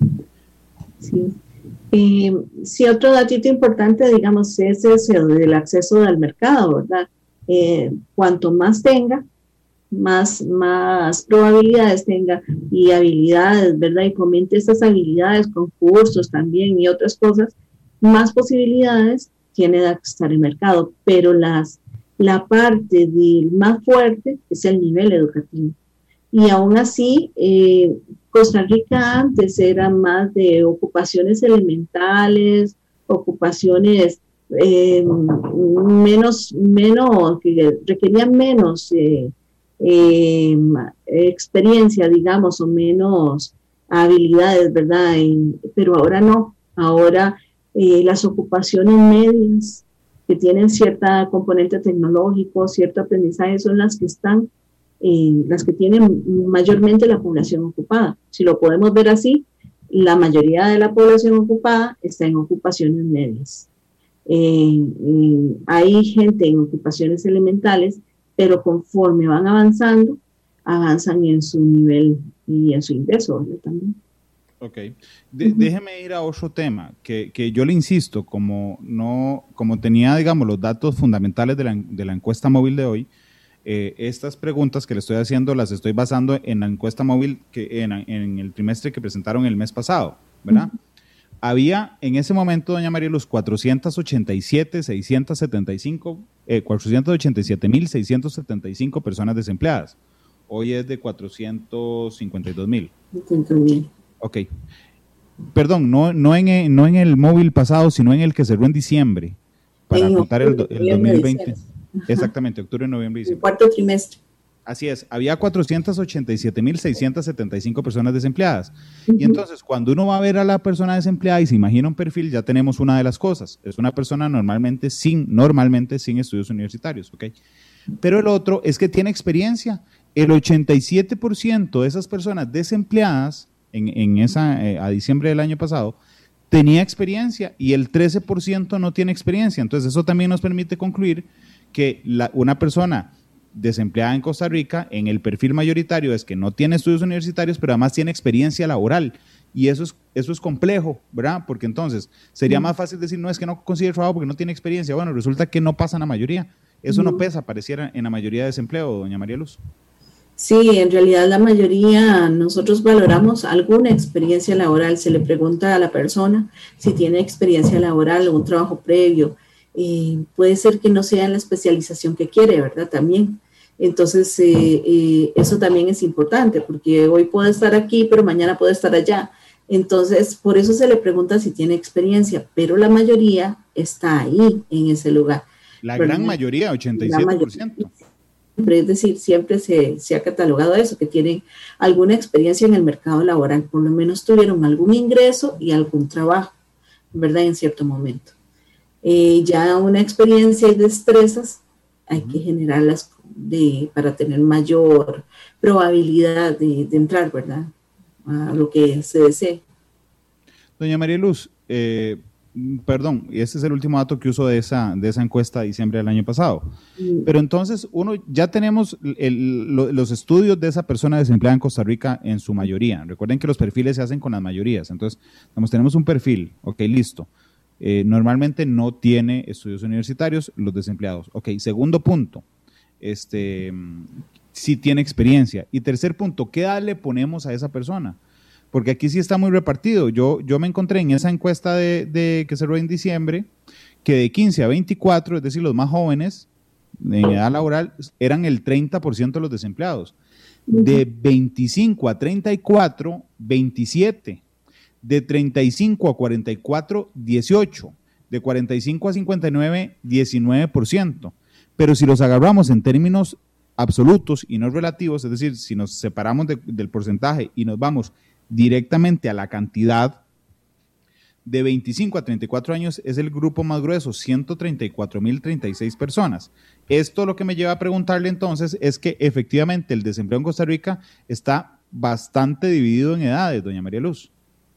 Sí. Eh, sí, otro datito importante, digamos, es ese del acceso al mercado, ¿verdad? Eh, cuanto más tenga, más, más probabilidades tenga y habilidades, ¿verdad? Y fomente estas habilidades con cursos también y otras cosas, más posibilidades tiene de acceder al mercado, pero las, la parte de, más fuerte es el nivel educativo. Y aún así, eh, Costa Rica antes era más de ocupaciones elementales, ocupaciones Eh, menos, menos, que requerían menos eh, eh, experiencia, digamos, o menos habilidades, ¿verdad? Y, pero ahora no, ahora eh, las ocupaciones medias que tienen cierta componente tecnológico, cierto aprendizaje, son las que están, eh, las que tienen mayormente la población ocupada. Si lo podemos ver así, la mayoría de la población ocupada está en ocupaciones medias. Eh, eh, hay gente en ocupaciones elementales, pero conforme van avanzando, avanzan en su nivel y en su ingreso, ¿verdad? También. Ok, de, uh-huh. Déjeme ir a otro tema, que, que yo le insisto, como, no, como tenía, digamos, los datos fundamentales de la, de la encuesta móvil de hoy, eh, estas preguntas que le estoy haciendo las estoy basando en la encuesta móvil que en, en el trimestre que presentaron el mes pasado, ¿verdad? Uh-huh. Había en ese momento, doña María Luz, cuatrocientos ochenta y siete mil seiscientos setenta y cinco, eh, cuatrocientos ochenta y siete mil seiscientos setenta y cinco personas desempleadas. Hoy es de cuatrocientos cincuenta y dos mil. cincuenta mil. Ok. Perdón, no, no, en, no en el móvil pasado, sino en el que cerró en diciembre, para en contar el, el dos mil veinte. Exactamente, octubre, noviembre y diciembre. El cuarto trimestre. Así es, había cuatrocientos ochenta y siete mil seiscientos setenta y cinco personas desempleadas. Uh-huh. Y entonces, cuando uno va a ver a la persona desempleada y se imagina un perfil, ya tenemos una de las cosas. Es una persona normalmente sin, normalmente sin estudios universitarios, ¿ok? Pero el otro es que tiene experiencia. El ochenta y siete por ciento de esas personas desempleadas en, en esa, eh, a diciembre del año pasado, tenía experiencia y el trece por ciento no tiene experiencia. Entonces, eso también nos permite concluir que la, una persona desempleada en Costa Rica, en el perfil mayoritario es que no tiene estudios universitarios, pero además tiene experiencia laboral, y eso es, eso es complejo, ¿verdad? Porque entonces sería más fácil decir, no, es que no consigue trabajo porque no tiene experiencia. Bueno, resulta que no pasa en la mayoría, eso no, no pesa, pareciera en la mayoría de desempleo, doña María Luz. Sí, en realidad la mayoría, nosotros valoramos alguna experiencia laboral, se le pregunta a la persona si tiene experiencia laboral o un trabajo previo. Eh, puede ser que no sea en la especialización que quiere, ¿verdad? También. Entonces, eh, eh, eso también es importante, porque hoy puede estar aquí, pero mañana puede estar allá. Entonces, por eso se le pregunta si tiene experiencia, pero la mayoría está ahí, en ese lugar. La ¿verdad? Gran mayoría, ochenta y siete por ciento. Es decir, siempre se, se ha catalogado eso, que tienen alguna experiencia en el mercado laboral, por lo menos tuvieron algún ingreso y algún trabajo, ¿verdad? En cierto momento. Eh, ya una experiencia y destrezas hay que generarlas de, para tener mayor probabilidad de, de entrar, ¿verdad? A lo que se desee. Doña María Luz, eh, perdón, y este es el último dato que uso de esa, de esa encuesta de diciembre del año pasado, mm. pero entonces uno ya tenemos el, lo, los estudios de esa persona desempleada en Costa Rica en su mayoría. Recuerden que los perfiles se hacen con las mayorías, entonces digamos, tenemos un perfil, ok, listo. Eh, normalmente no tiene estudios universitarios los desempleados. Ok, segundo punto, este, sí tiene experiencia. Y tercer punto, ¿qué edad le ponemos a esa persona? Porque aquí sí está muy repartido. Yo, yo me encontré en esa encuesta de, de que cerró en diciembre que de quince a veinticuatro, es decir, los más jóvenes en edad laboral, eran el treinta por ciento de los desempleados. De veinticinco a treinta y cuatro, veintisiete. De treinta y cinco a cuarenta y cuatro, dieciocho. De cuarenta y cinco a cincuenta y nueve, diecinueve por ciento. Pero si los agarramos en términos absolutos y no relativos, es decir, si nos separamos de, del porcentaje y nos vamos directamente a la cantidad, de veinticinco a treinta y cuatro años es el grupo más grueso, ciento treinta y cuatro mil treinta y seis personas. Esto lo que me lleva a preguntarle entonces es que efectivamente el desempleo en Costa Rica está bastante dividido en edades, doña María Luz.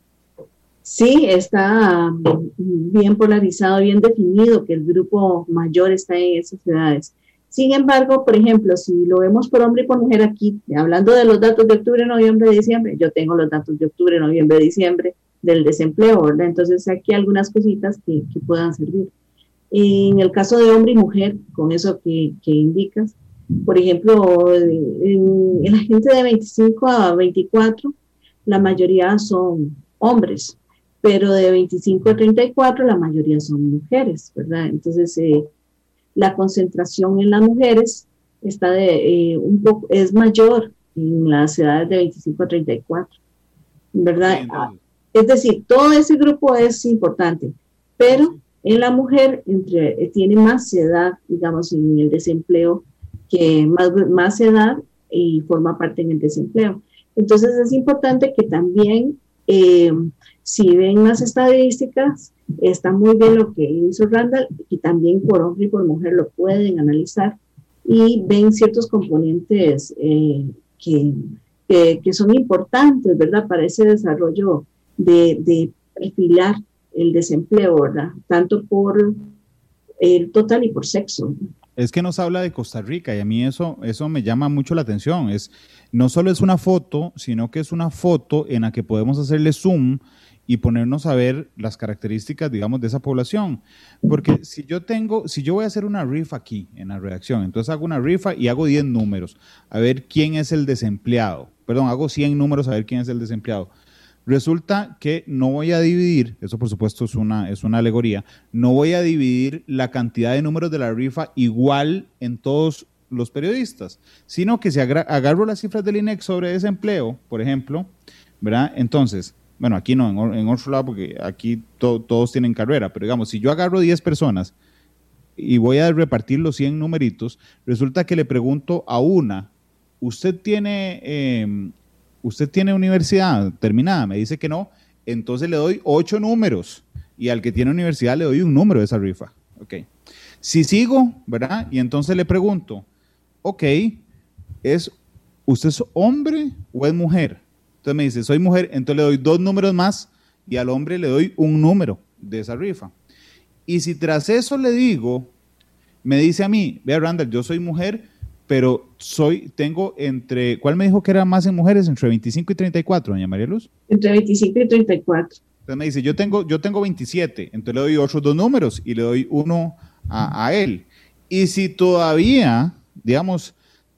Sí, está bien polarizado, bien definido que el grupo mayor está en esas edades. Sin embargo, por ejemplo, si lo vemos por hombre y por mujer aquí, hablando de los datos de octubre, noviembre, diciembre, yo tengo los datos de octubre, noviembre, diciembre del desempleo, ¿verdad? Entonces aquí hay algunas cositas que, que puedan servir. En el caso de hombre y mujer, con eso que, que indicas, por ejemplo, en, en la gente de veinticinco a veinticuatro, la mayoría son hombres, pero de veinticinco a treinta y cuatro la mayoría son mujeres, ¿verdad? Entonces, eh, la concentración en las mujeres está de, eh, un poco, es mayor en las edades de veinticinco a treinta y cuatro, ¿verdad? Sí, es decir, todo ese grupo es importante, pero en la mujer entre, eh, tiene más edad, digamos, en el desempleo, que más, más edad y forma parte en el desempleo. Entonces, es importante que también... Eh, si ven las estadísticas, está muy bien lo que hizo Randall y también por hombre y por mujer lo pueden analizar y ven ciertos componentes eh, que, que, que son importantes, ¿verdad? Para ese desarrollo de, de perfilar el desempleo, ¿verdad? Tanto por el total y por sexo. Es que nos habla de Costa Rica y a mí eso, eso me llama mucho la atención. Es, no solo es una foto, sino que es una foto en la que podemos hacerle zoom y ponernos a ver las características, digamos, de esa población. Porque si yo tengo, si yo voy a hacer una rifa aquí en la redacción, entonces hago una rifa y hago diez números, a ver quién es el desempleado. Perdón, hago cien números a ver quién es el desempleado. Resulta que no voy a dividir, eso por supuesto es una, es una alegoría, no voy a dividir la cantidad de números de la rifa igual en todos los periodistas, sino que si agarro las cifras del INEC sobre desempleo, por ejemplo, ¿verdad? Entonces, bueno, aquí no, en, en otro lado, porque aquí to, todos tienen carrera, pero digamos, si yo agarro diez personas y voy a repartir los cien numeritos, resulta que le pregunto a una, ¿usted tiene... Eh, ¿Usted tiene universidad terminada? Me dice que no, entonces le doy ocho números y al que tiene universidad le doy un número de esa rifa. Okay. Si sigo, ¿verdad? Y entonces le pregunto, ok, ¿es, ¿usted es hombre o es mujer? Entonces me dice, soy mujer, entonces le doy dos números más y al hombre le doy un número de esa rifa. Y si tras eso le digo, me dice a mí, vea Randall, yo soy mujer, pero soy, tengo entre, ¿cuál me dijo que era más en mujeres? Entre veinticinco y treinta y cuatro, doña María Luz. Entre veinticinco y treinta y cuatro. Entonces me dice, yo tengo, yo tengo veintisiete, entonces le doy otros dos números y le doy uno a, a él. Y si todavía, digamos,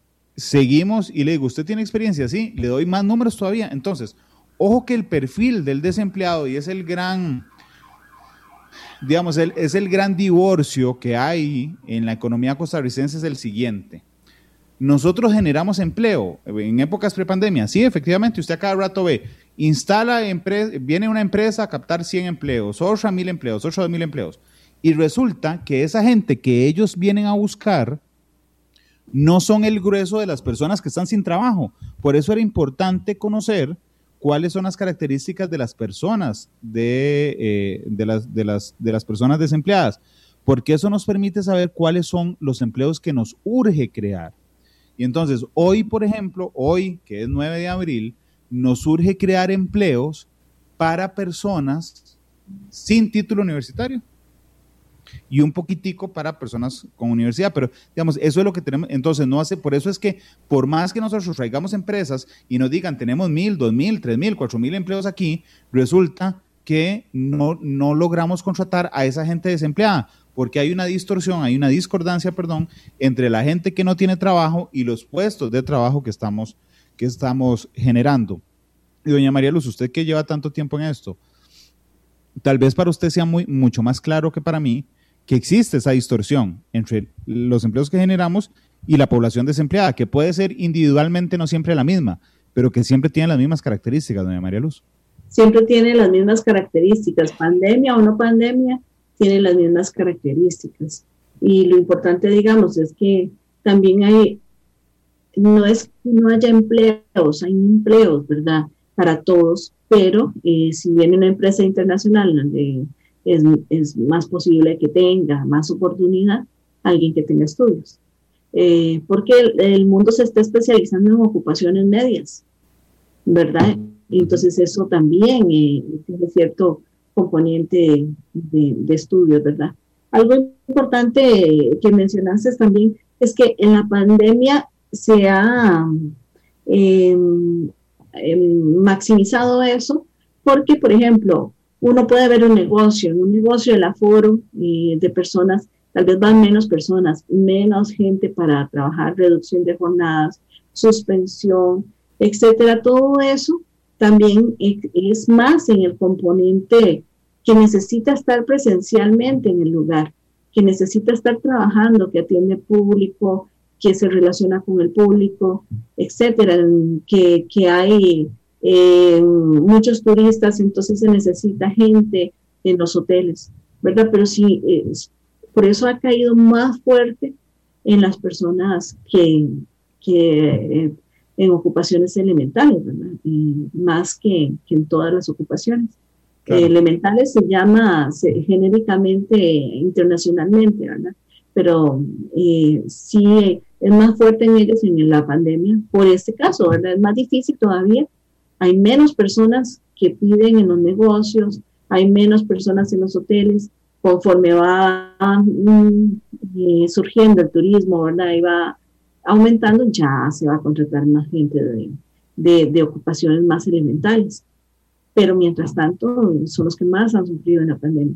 seguimos y le digo, ¿usted tiene experiencia? Sí, le doy más números todavía. Entonces, ojo que el perfil del desempleado, y es el gran... digamos, el, es el gran divorcio que hay en la economía costarricense, es el siguiente. Nosotros generamos empleo en épocas prepandemia, sí, efectivamente, usted a cada rato ve instala, empre- viene una empresa a captar cien empleos, otra mil empleos, otra dos mil empleos. Y resulta que esa gente que ellos vienen a buscar no son el grueso de las personas que están sin trabajo. Por eso era importante conocer cuáles son las características de las personas, de, eh, de, las, de, las, de las personas desempleadas, porque eso nos permite saber cuáles son los empleos que nos urge crear. Y entonces, hoy, por ejemplo, hoy, que es nueve de abril, nos urge crear empleos para personas sin título universitario y un poquitico para personas con universidad, pero digamos, eso es lo que tenemos. Entonces no hace, por eso es que por más que nosotros traigamos empresas y nos digan tenemos mil, dos mil, tres mil, cuatro mil empleos aquí, resulta que no, no logramos contratar a esa gente desempleada, porque hay una distorsión, hay una discordancia, perdón, entre la gente que no tiene trabajo y los puestos de trabajo que estamos, que estamos generando. Y doña María Luz, usted que lleva tanto tiempo en esto, tal vez para usted sea muy, mucho más claro que para mí que existe esa distorsión entre los empleos que generamos y la población desempleada, que puede ser individualmente no siempre la misma, pero que siempre tiene las mismas características, doña María Luz. Siempre tiene las mismas características, pandemia o no pandemia, tiene las mismas características. Y lo importante, digamos, es que también hay, no es que no haya empleos, hay empleos, ¿verdad?, para todos, pero eh, si viene una empresa internacional donde es, es más posible que tenga más oportunidad alguien que tenga estudios. Eh, porque el, el mundo se está especializando en ocupaciones medias, ¿verdad? Entonces eso también eh, tiene cierto componente de, de estudios, ¿verdad? Algo importante que mencionaste también es que en la pandemia se ha eh, eh, maximizado eso, porque, por ejemplo, uno puede ver un negocio, en un negocio del aforo eh, de personas, tal vez van menos personas, menos gente para trabajar, reducción de jornadas, suspensión, etcétera. Todo eso también es más en el componente que necesita estar presencialmente en el lugar, que necesita estar trabajando, que atiende público, que se relaciona con el público, etcétera, que, que hay eh, muchos turistas, entonces se necesita gente en los hoteles, ¿verdad? Pero sí, eh, por eso ha caído más fuerte en las personas que, que eh, en ocupaciones elementales, ¿verdad? Y más que, que en todas las ocupaciones. Claro. Eh, elementales se llama se, genéricamente, internacionalmente, ¿verdad? Pero eh, sí es más fuerte en ellos en la pandemia por este caso, ¿verdad? Es más difícil todavía. Hay menos personas que piden en los negocios, hay menos personas en los hoteles, conforme va mm, eh, surgiendo el turismo, ¿verdad? Y va aumentando, ya se va a contratar más gente de, de, de ocupaciones más elementales. Pero mientras tanto, son los que más han sufrido en la pandemia.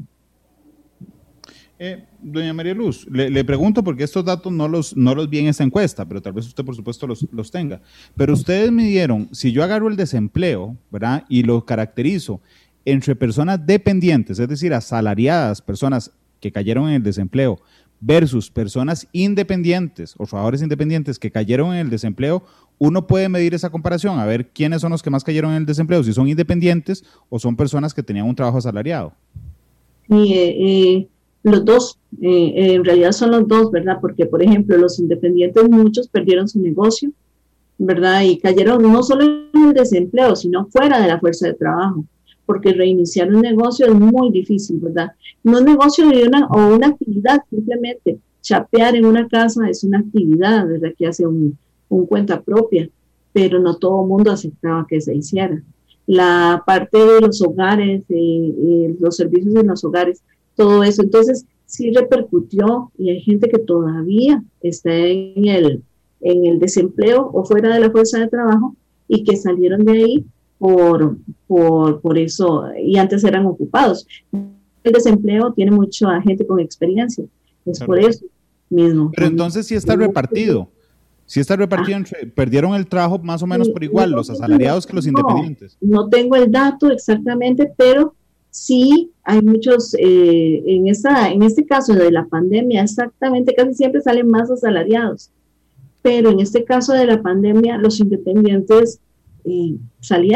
Eh, doña María Luz, le, le pregunto porque estos datos no los, no los vi en esta encuesta, pero tal vez usted por supuesto los, los tenga. Pero ustedes me dieron, si yo agarro el desempleo, ¿verdad?, y lo caracterizo entre personas dependientes, es decir, asalariadas, personas que cayeron en el desempleo, versus personas independientes o trabajadores independientes que cayeron en el desempleo, uno puede medir esa comparación, a ver quiénes son los que más cayeron en el desempleo, si son independientes o son personas que tenían un trabajo asalariado. Y eh, eh, los dos, eh, eh, en realidad son los dos, ¿verdad? Porque, por ejemplo, los independientes, muchos perdieron su negocio, ¿verdad? Y cayeron no solo en el desempleo, sino fuera de la fuerza de trabajo, porque reiniciar un negocio es muy difícil, ¿verdad? No un negocio de una, o una actividad, simplemente chapear en una casa es una actividad, ¿verdad?, que hace un, un cuenta propia, pero no todo el mundo aceptaba que se hiciera. La parte de los hogares, eh, eh, los servicios en los hogares, todo eso, entonces sí repercutió y hay gente que todavía está en el, en el desempleo o fuera de la fuerza de trabajo y que salieron de ahí por, por, por eso, y antes eran ocupados. El desempleo tiene mucha gente con experiencia, es claro. Por eso mismo. Pero entonces sí está repartido, sí está repartido, ah. entre, perdieron el trabajo más o menos por igual, no, los asalariados que los independientes. No, no tengo el dato exactamente, pero sí hay muchos, eh, en, esa, en este caso de la pandemia, exactamente, casi siempre salen más asalariados, pero en este caso de la pandemia, los independientes eh, salieron,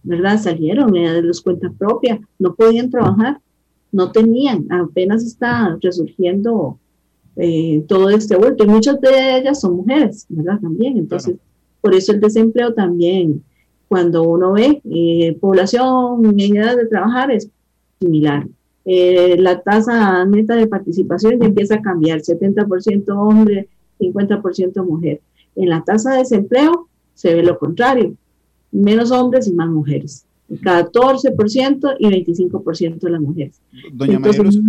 ¿verdad? Salieron eh, de los cuenta propia, no podían trabajar, no tenían, apenas está resurgiendo eh, todo este vuelto, y muchas de ellas son mujeres, ¿verdad? También, entonces, claro. Por eso el desempleo también, cuando uno ve eh, población en edad de trabajar, es similar. Eh, la tasa neta de participación ya empieza a cambiar, setenta por ciento hombre, cincuenta por ciento mujer. En la tasa de desempleo se ve lo contrario, menos hombres y más mujeres, catorce por ciento y veinticinco por ciento de las mujeres. Doña María Luz,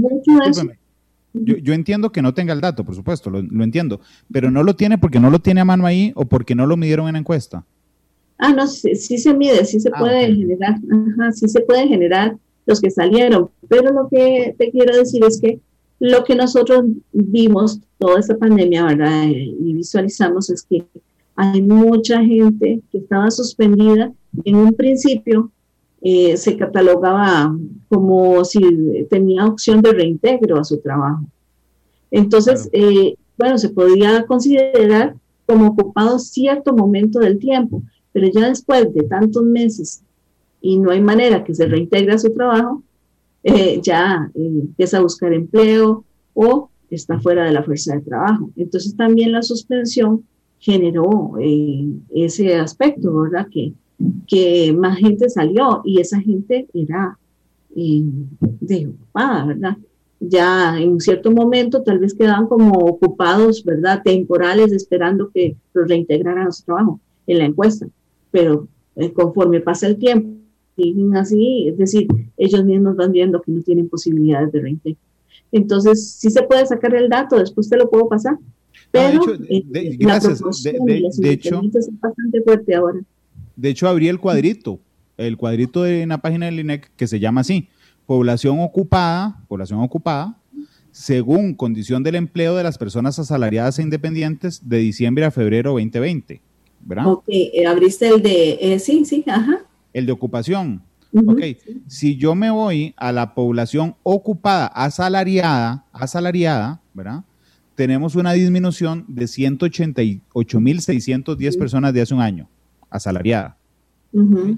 yo, yo entiendo que no tenga el dato, por supuesto, lo, lo entiendo, pero no lo tiene porque no lo tiene a mano ahí o porque no lo midieron en la encuesta. Ah, no, sí, sí se mide, sí se ah, puede okay. generar, ajá, sí se puede generar los que salieron, pero lo que te quiero decir es que lo que nosotros vimos toda esta pandemia, ¿verdad? Y visualizamos es que hay mucha gente que estaba suspendida. En un principio eh, se catalogaba como si tenía opción de reintegro a su trabajo. Entonces, claro. eh, bueno, se podía considerar como ocupado cierto momento del tiempo, pero ya después de tantos meses y no hay manera que se reintegre a su trabajo, eh, ya eh, empieza a buscar empleo o está fuera de la fuerza de trabajo. Entonces también la suspensión generó eh, ese aspecto, ¿verdad? Que, que más gente salió y esa gente era eh, desocupada, ¿verdad? Ya en un cierto momento tal vez quedaban como ocupados, ¿verdad? Temporales esperando que los reintegraran a su trabajo en la encuesta, pero eh, conforme pasa el tiempo, siguen así, es decir, ellos mismos van viendo que no tienen posibilidades de reintegro. Entonces, sí se puede sacar el dato, después te lo puedo pasar, pero no, de hecho, de, eh, gracias. la de, de, de, de hecho, es bastante fuerte ahora. De hecho, abrí el cuadrito, el cuadrito de una página del I N E C que se llama así, población ocupada, población ocupada, según condición del empleo de las personas asalariadas e independientes de diciembre a febrero veinte veinte, ¿verdad? Ok, eh, abriste el de, eh, sí, sí, ajá. El de ocupación. Uh-huh. Ok, sí. Si yo me voy a la población ocupada asalariada, asalariada, ¿verdad? Tenemos una disminución de ciento ochenta y ocho mil seiscientas diez uh-huh. personas de hace un año, asalariada. Uh-huh. ¿Okay?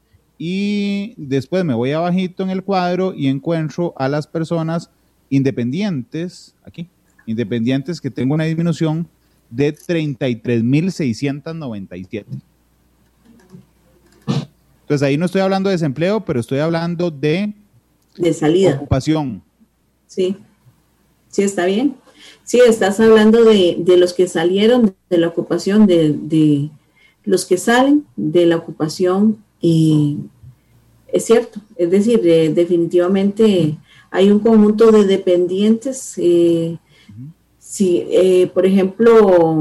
Y después me voy abajito en el cuadro y encuentro a las personas independientes, aquí, independientes que tengo una disminución de treinta y tres mil seiscientos noventa y siete. Entonces ahí no estoy hablando de desempleo, pero estoy hablando de, de salida. Ocupación. Sí, sí está bien. Sí, estás hablando de, de los que salieron de la ocupación, de, de los que salen de la ocupación, y es cierto, es decir, de, definitivamente hay un conjunto de dependientes, eh, uh-huh. sí, eh, por ejemplo,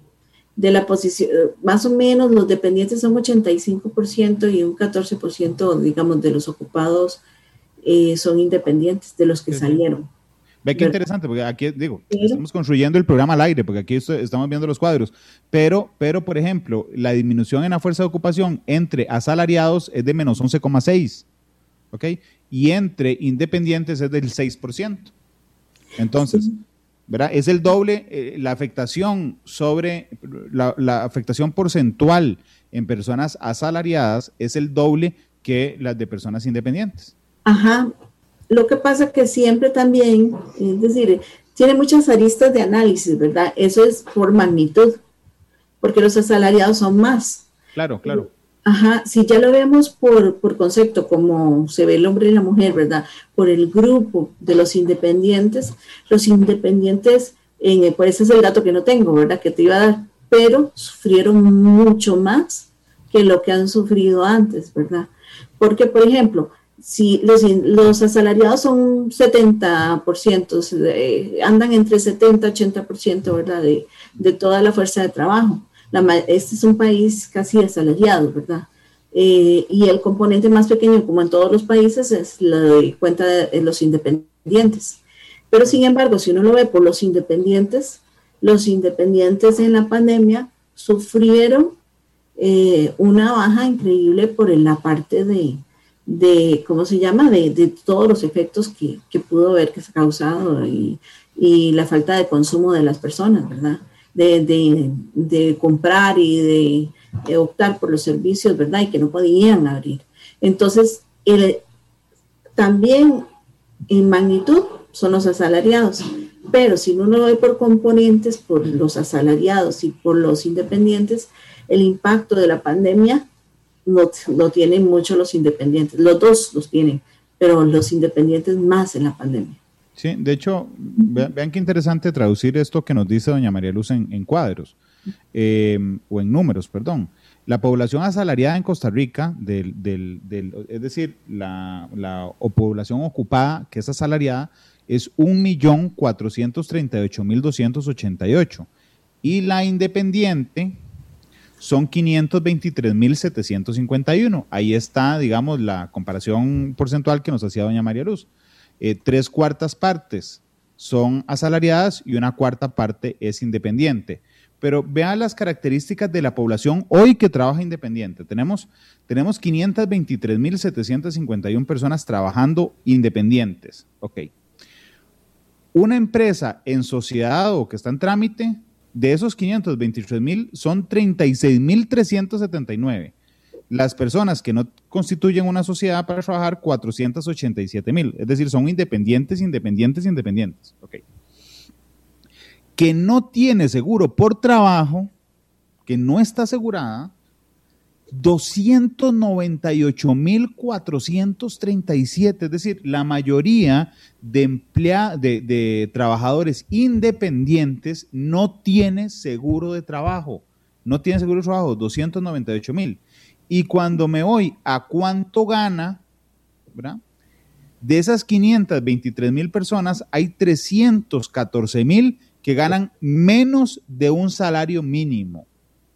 de la posición, más o menos los dependientes son ochenta y cinco por ciento y un catorce por ciento, digamos, de los ocupados eh, son independientes, de los que sí. salieron. Ve qué interesante, porque aquí, digo, estamos construyendo el programa al aire, porque aquí estamos viendo los cuadros, pero, pero por ejemplo, la disminución en la fuerza de ocupación entre asalariados es de menos once coma seis, ¿ok? Y entre independientes es del seis por ciento. Entonces, sí. ¿verdad? Es el doble, eh, la afectación sobre, la, la afectación porcentual en personas asalariadas es el doble que las de personas independientes. Ajá. Lo que pasa que siempre también, es decir, tiene muchas aristas de análisis, ¿verdad? Eso es por magnitud, porque los asalariados son más. Claro, claro. Ajá, si ya lo vemos por, por concepto, como se ve el hombre y la mujer, ¿verdad? Por el grupo de los independientes, los independientes, en, pues ese es el dato que no tengo, ¿verdad? Que te iba a dar, pero sufrieron mucho más que lo que han sufrido antes, ¿verdad? Porque, por ejemplo, si los, los asalariados son setenta por ciento, eh, andan entre setenta y ochenta por ciento, ¿verdad? De, de toda la fuerza de trabajo. La, este es un país casi asalariado, ¿verdad? Eh, y el componente más pequeño, como en todos los países, es la de cuenta de los independientes. Pero, sin embargo, si uno lo ve por los independientes, los independientes en la pandemia sufrieron eh, una baja increíble por la parte de, de ¿cómo se llama?, de, de todos los efectos que, que pudo haber que se ha causado y, y la falta de consumo de las personas, ¿verdad? De, de, de comprar y de, de optar por los servicios, ¿verdad? Y que no podían abrir. Entonces, el, también en magnitud son los asalariados, pero si uno lo ve por componentes, por los asalariados y por los independientes, el impacto de la pandemia no, no tienen mucho los independientes, los dos los tienen, pero los independientes más en la pandemia. Sí, de hecho, vean, vean qué interesante traducir esto que nos dice doña María Luz en, en cuadros, eh, o en números, perdón. La población asalariada en Costa Rica, del, del, del, es decir, la, la o población ocupada que es asalariada, es un millón cuatrocientos treinta y ocho mil doscientos ochenta y ocho, y la independiente son quinientos veintitrés mil setecientos cincuenta y uno. Ahí está, digamos, la comparación porcentual que nos hacía doña María Luz. Eh, tres cuartas partes son asalariadas y una cuarta parte es independiente. Pero vean las características de la población hoy que trabaja independiente. Tenemos, tenemos quinientos veintitrés mil setecientos cincuenta y una personas trabajando independientes. Ok. Una empresa en sociedad o que está en trámite, de esos quinientos veintitrés mil son treinta y seis mil trescientos setenta y nueve. Las personas que no constituyen una sociedad para trabajar, cuatrocientos ochenta y siete mil. Es decir, son independientes, independientes, independientes. Ok. Que no tiene seguro por trabajo, que no está asegurada, doscientos noventa y ocho mil cuatrocientos treinta y siete, es decir, la mayoría de, emplea, de, de trabajadores independientes no tiene seguro de trabajo, no tiene seguro de trabajo, doscientos noventa y ocho mil. Y cuando me voy a cuánto gana, ¿verdad? De esas quinientos veintitrés mil personas, hay trescientos catorce mil que ganan menos de un salario mínimo.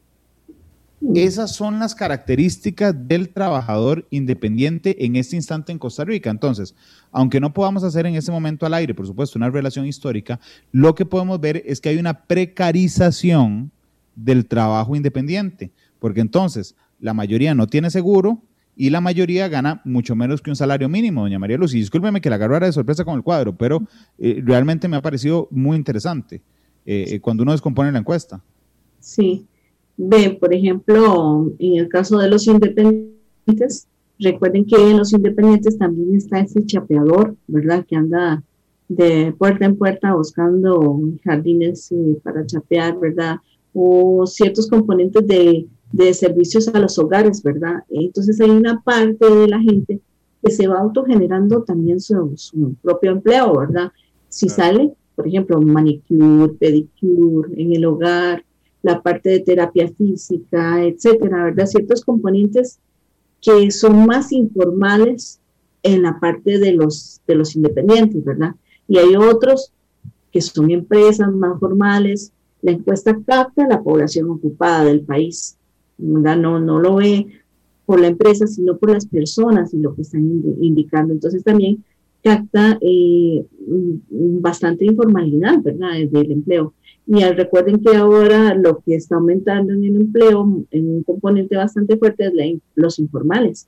Esas son las características del trabajador independiente en este instante en Costa Rica. Entonces, aunque no podamos hacer en ese momento al aire, por supuesto, una relación histórica, lo que podemos ver es que hay una precarización del trabajo independiente, porque entonces la mayoría no tiene seguro y la mayoría gana mucho menos que un salario mínimo, doña María Luz. Y discúlpeme que la agarrara de sorpresa con el cuadro, pero eh, realmente me ha parecido muy interesante eh, cuando uno descompone la encuesta. Sí. Ve, por ejemplo, en el caso de los independientes, recuerden que en los independientes también está ese chapeador, ¿verdad? Que anda de puerta en puerta buscando jardines eh, para chapear, ¿verdad? O ciertos componentes de de servicios a los hogares, ¿verdad? Entonces hay una parte de la gente que se va autogenerando también su, su propio empleo, ¿verdad? Si claro. Sale, por ejemplo, manicure, pedicure en el hogar, la parte de terapia física, etcétera, ¿verdad? Ciertos componentes que son más informales en la parte de los, de los independientes, ¿verdad? Y hay otros que son empresas más formales. La encuesta capta la población ocupada del país, ¿verdad? No, no lo ve por la empresa, sino por las personas y lo que están indicando. Entonces también capta eh, bastante informalidad, ¿verdad? Del empleo. Y recuerden que ahora lo que está aumentando en el empleo, en un componente bastante fuerte, es la, los informales.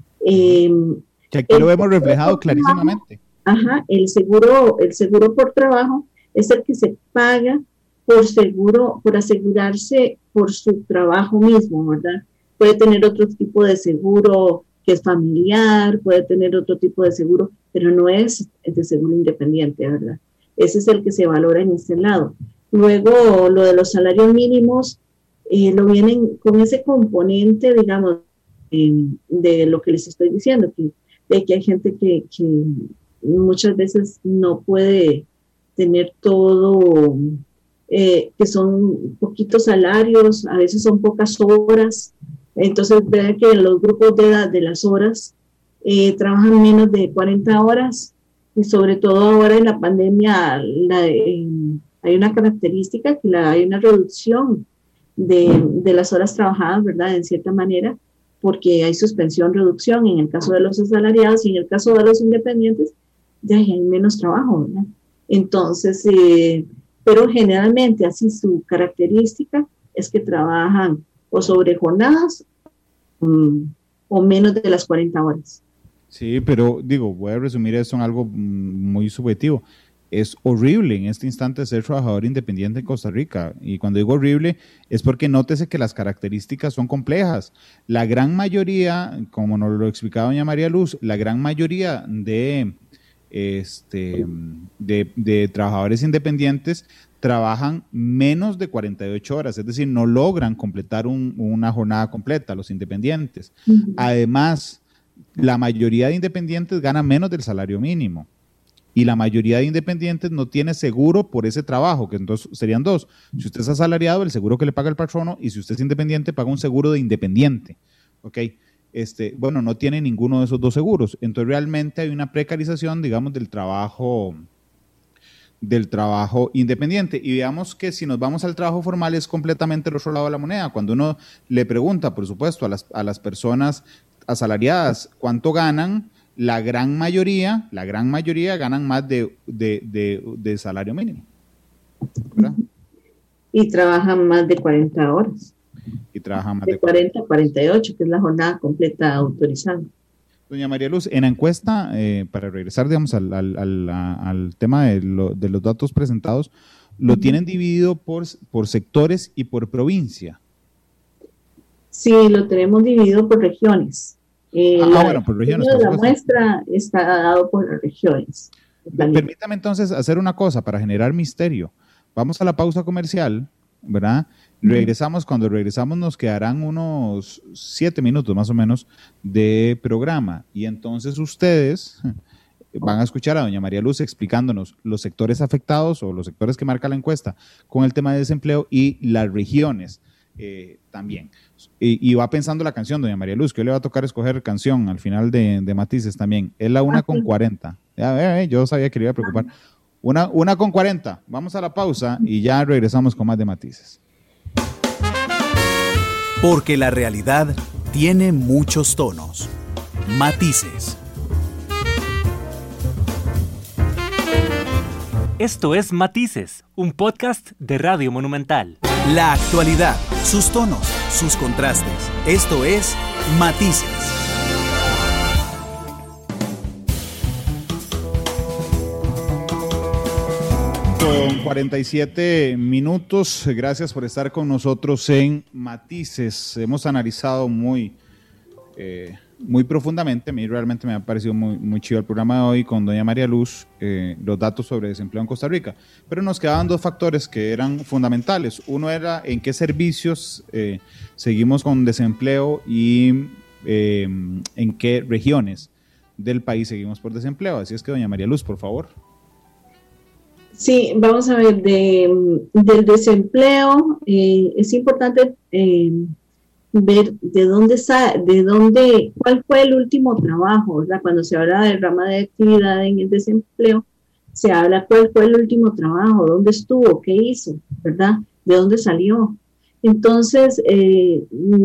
Eh, que aquí lo vemos reflejado clarísimamente. Ajá, el seguro, el seguro por trabajo es el que se paga por seguro, por asegurarse por su trabajo mismo, ¿verdad? Puede tener otro tipo de seguro que es familiar, puede tener otro tipo de seguro, pero no es de seguro independiente, ¿verdad? Ese es el que se valora en este lado. Luego, lo de los salarios mínimos, eh, lo vienen con ese componente, digamos, eh, de lo que les estoy diciendo, que, de que hay gente que, que muchas veces no puede tener todo... Eh, que son poquitos salarios, a veces son pocas horas, entonces vean que los grupos de edad de las horas eh, trabajan menos de cuarenta horas, y sobre todo ahora en la pandemia la, eh, hay una característica que la, hay una reducción de, de las horas trabajadas, ¿verdad? En cierta manera, porque hay suspensión, reducción en el caso de los asalariados y en el caso de los independientes ya hay menos trabajo, ¿verdad? Entonces, eh, pero generalmente así su característica es que trabajan o sobre jornadas um, o menos de las cuarenta horas. Sí, pero digo, voy a resumir esto en algo muy subjetivo. es horrible en este instante ser trabajador independiente en Costa Rica. Y cuando digo horrible es porque nótese que las características son complejas. La gran mayoría, como nos lo explicaba doña María Luz, la gran mayoría de, este, de, de trabajadores independientes trabajan menos de cuarenta y ocho horas, es decir, no logran completar un, una jornada completa, los independientes. Uh-huh. Además, la mayoría de independientes gana menos del salario mínimo y la mayoría de independientes no tiene seguro por ese trabajo, que entonces serían dos. Si usted es asalariado, el seguro que le paga el patrono, y si usted es independiente, paga un seguro de independiente. ¿Ok? Este, bueno, no tiene ninguno de esos dos seguros. Entonces, realmente hay una precarización, digamos, del trabajo del trabajo independiente. Y veamos que si nos vamos al trabajo formal es completamente el otro lado de la moneda. Cuando uno le pregunta, por supuesto, a las, a las personas asalariadas cuánto ganan, la gran mayoría, la gran mayoría ganan más de, de, de, de salario mínimo, ¿verdad? Y trabajan más de cuarenta horas. Y trabajan más de, de cuarenta a cuarenta y ocho, que es la jornada completa autorizada. Doña María Luz, en la encuesta, eh, para regresar, digamos, al, al, al, al tema de, lo, de los datos presentados, ¿lo uh-huh. tienen dividido por, por sectores y por provincia? Sí, lo tenemos dividido por regiones. Eh, ah, la, bueno, por regiones. Por la muestra está dado por las regiones. Permítame entonces hacer una cosa para generar misterio. Vamos a la pausa comercial, ¿verdad? Regresamos, cuando regresamos nos quedarán unos siete minutos más o menos de programa y entonces ustedes van a escuchar a doña María Luz explicándonos los sectores afectados o los sectores que marca la encuesta con el tema de desempleo y las regiones eh, también. Y, y va pensando la canción, doña María Luz, que hoy le va a tocar escoger canción al final de, de Matices también. Es la una con cuarenta. Ya, eh, yo sabía que le iba a preocupar. Una, una con cuarenta. Vamos a la pausa y ya regresamos con más de Matices. Porque la realidad tiene muchos tonos. Matices. Esto es Matices, un podcast de Radio Monumental. La actualidad, sus tonos, sus contrastes. Esto es Matices. Con cuarenta y siete minutos, gracias por estar con nosotros en Matices. Hemos analizado muy, eh, muy profundamente, a mí realmente me ha parecido muy, muy chido el programa de hoy con doña María Luz, eh, los datos sobre desempleo en Costa Rica, pero nos quedaban dos factores que eran fundamentales. Uno era en qué servicios eh, seguimos con desempleo y eh, en qué regiones del país seguimos por desempleo. Así es que doña María Luz, por favor. Sí, vamos a ver, de, del desempleo, eh, es importante eh, ver de dónde está, de dónde, cuál fue el último trabajo, ¿verdad? Cuando se habla de rama de actividad en el desempleo, se habla cuál fue el último trabajo, dónde estuvo, qué hizo, ¿verdad? De dónde salió. Entonces, eh,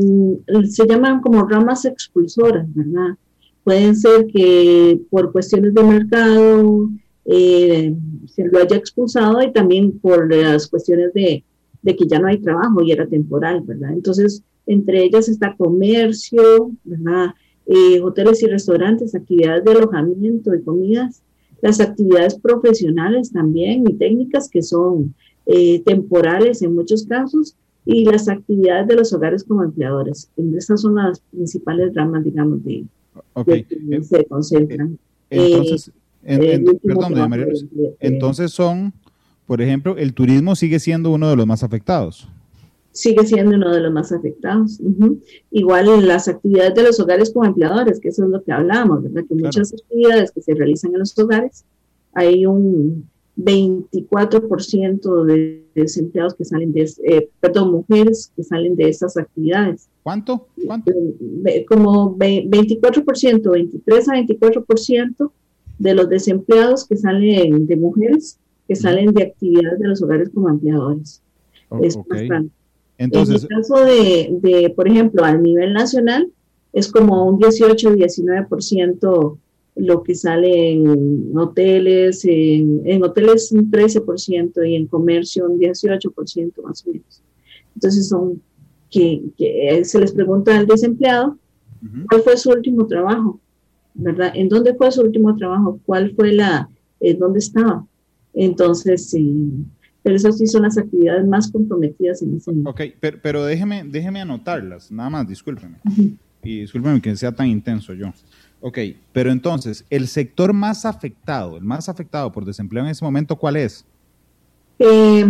se llaman como ramas expulsoras, ¿verdad? Pueden ser que por cuestiones de mercado, Eh, se lo haya expulsado y también por las cuestiones de, de que ya no hay trabajo y era temporal, ¿verdad? Entonces, entre ellas está comercio, ¿verdad? Eh, hoteles y restaurantes, actividades de alojamiento y comidas, las actividades profesionales también y técnicas que son eh, temporales en muchos casos y las actividades de los hogares como empleadores. Estas son las principales ramas, digamos, de, okay. de que se concentran. Entonces, eh, En, en, perdón, doña María Luz, entonces son, por ejemplo, el turismo sigue siendo uno de los más afectados. Sigue siendo uno de los más afectados. Uh-huh. Igual las actividades de los hogares como empleadores, que eso es lo que hablábamos, ¿verdad? Que claro. Muchas actividades que se realizan en los hogares, hay un veinticuatro por ciento de desempleados que salen de, eh, perdón, mujeres que salen de esas actividades. ¿Cuánto? ¿Cuánto? Como veinticuatro por ciento, veintitrés a veinticuatro por ciento de los desempleados que salen de mujeres, que salen de actividades de los hogares como empleadores. Oh, es okay. bastante. Entonces, en el caso de, de, por ejemplo, a nivel nacional, es como un dieciocho, diecinueve por ciento lo que sale en hoteles, en, en hoteles un trece por ciento y en comercio un dieciocho por ciento más o menos. Entonces son que, que se les pregunta al desempleado, uh-huh. ¿cuál fue su último trabajo? ¿Verdad? ¿En dónde fue su último trabajo? ¿Cuál fue la, eh, dónde estaba? Entonces, sí, pero esas sí son las actividades más comprometidas en ese momento. Ok, pero, pero déjeme, déjeme anotarlas, nada más, discúlpeme. Uh-huh. Y discúlpeme que sea tan intenso yo. Ok, pero entonces, el sector más afectado, el más afectado por desempleo en ese momento, ¿cuál es? Eh,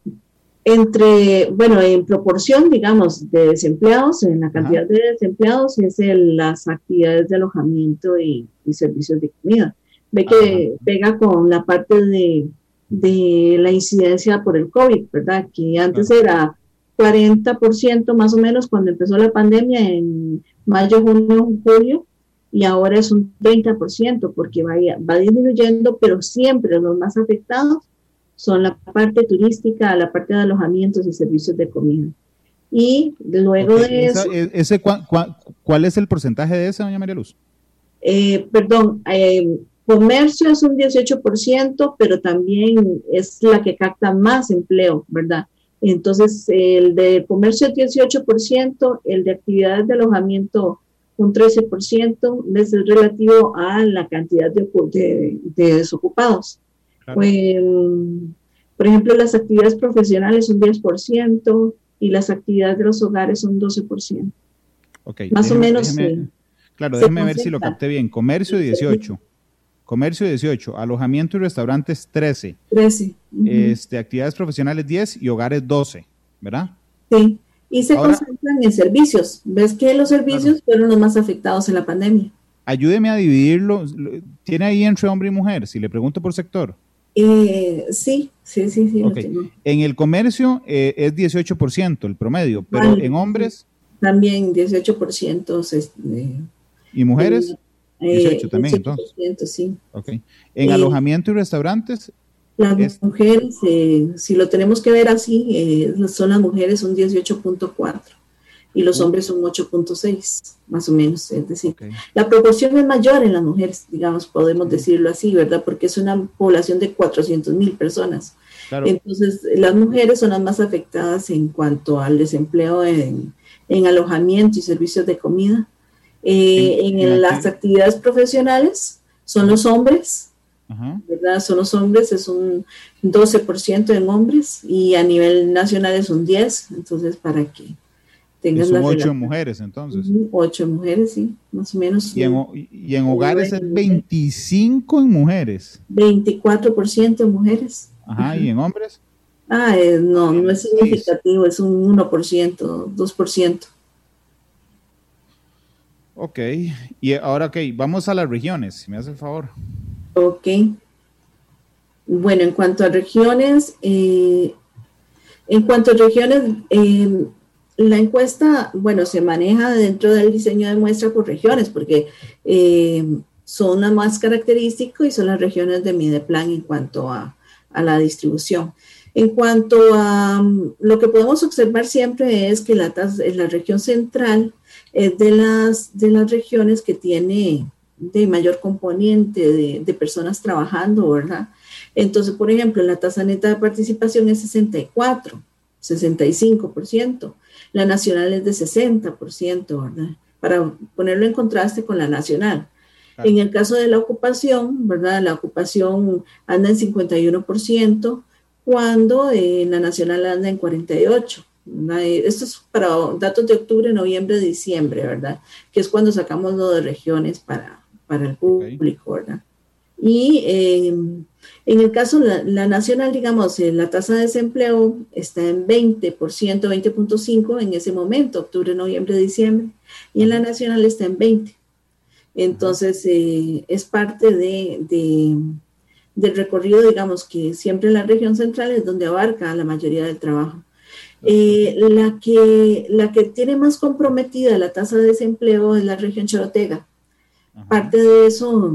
entre, bueno, en proporción, digamos, de desempleados, en la cantidad Ajá. de desempleados, es el, las actividades de alojamiento y, y servicios de comida. Ve que Ajá. pega con la parte de, de la incidencia por el COVID, ¿verdad? Que antes Ajá. era cuarenta por ciento más o menos cuando empezó la pandemia en mayo, junio, julio, y ahora es un treinta por ciento porque va, va disminuyendo, pero siempre los más afectados son la parte turística, la parte de alojamientos y servicios de comida. Y luego okay, de esa, eso... Ese, ¿cuál, cuál, ¿Cuál es el porcentaje de ese, doña María Luz? Eh, perdón, eh, comercio es un dieciocho por ciento, pero también es la que capta más empleo, ¿verdad? Entonces, el de comercio es dieciocho por ciento, el de actividades de alojamiento un trece por ciento, es relativo a la cantidad de, de, de desocupados. Claro. Pues, por ejemplo, las actividades profesionales un diez por ciento y las actividades de los hogares un doce por ciento. Okay, Más déjeme, o menos. Déjeme, sí, claro, déjeme ver si lo capté bien. Comercio dieciocho. Comercio dieciocho, alojamiento y restaurantes trece. trece. Uh-huh. Este, actividades profesionales diez y hogares doce, ¿verdad? Sí, y se Ahora, concentran en servicios. ¿Ves que los servicios claro. fueron los más afectados en la pandemia? Ayúdeme a dividirlo. ¿Tiene ahí entre hombre y mujer? Si le pregunto por sector. Eh, sí, sí, sí, sí. Okay. En el comercio eh, es dieciocho por ciento el promedio, pero vale. En hombres... También dieciocho por ciento. Eh, ¿Y mujeres? Eh, dieciocho también, entonces. Sí. Okay. En eh, alojamiento y restaurantes... Las es... mujeres, eh, si lo tenemos que ver así, eh, son las mujeres un dieciocho punto cuatro y los uh. hombres un ocho punto seis, más o menos. Es decir, okay. la proporción es mayor en las mujeres, digamos, podemos decirlo así, ¿verdad? Porque es una población de cuatrocientas mil personas. Claro. Entonces, las mujeres son las más afectadas en cuanto al desempleo en, en alojamiento y servicios de comida. Eh, en, en las actividades profesionales son los hombres. Ajá. ¿Verdad? Son los hombres, es un doce por ciento en hombres y a nivel nacional es un diez por ciento, entonces para que tengas las ocho mujeres entonces. ocho mujeres, sí, más o menos. Y en, y en hogares es veinticinco en mujeres. veinticuatro por ciento en mujeres. Ajá, ¿y en hombres? Ah, eh, no, no es significativo, es un uno por ciento, dos por ciento. Ok, y ahora ok, vamos a las regiones, si me hace el favor. Ok. Bueno, en cuanto a regiones, eh, en cuanto a regiones, eh, la encuesta, bueno, se maneja dentro del diseño de muestra por regiones, porque eh, son las más características y son las regiones de Mideplan en cuanto a, a la distribución. En cuanto a um, lo que podemos observar siempre es que la, la región central es de las, de las regiones que tiene de mayor componente de, de personas trabajando, ¿verdad? Entonces, por ejemplo, la tasa neta de participación es sesenta y cuatro, sesenta y cinco por ciento. La nacional es de sesenta por ciento, ¿verdad? Para ponerlo en contraste con la nacional. Claro. En el caso de la ocupación, ¿verdad? La ocupación anda en cincuenta y uno por ciento, cuando eh, la nacional anda en cuarenta y ocho por ciento. Esto es para datos de octubre, noviembre, diciembre, ¿verdad? Que es cuando sacamos lo de regiones para, para el público, okay. ¿verdad? Y eh, en el caso, la, la nacional, digamos, eh, la tasa de desempleo está en veinte por ciento, veinte punto cinco por ciento en ese momento, octubre, noviembre, diciembre, y en la nacional está en veinte por ciento. Entonces, eh, es parte de, de, del recorrido, digamos, que siempre la región central es donde abarca la mayoría del trabajo. Eh, la, que, la que tiene más comprometida la tasa de desempleo es la región Chorotega. Ajá. Parte de eso,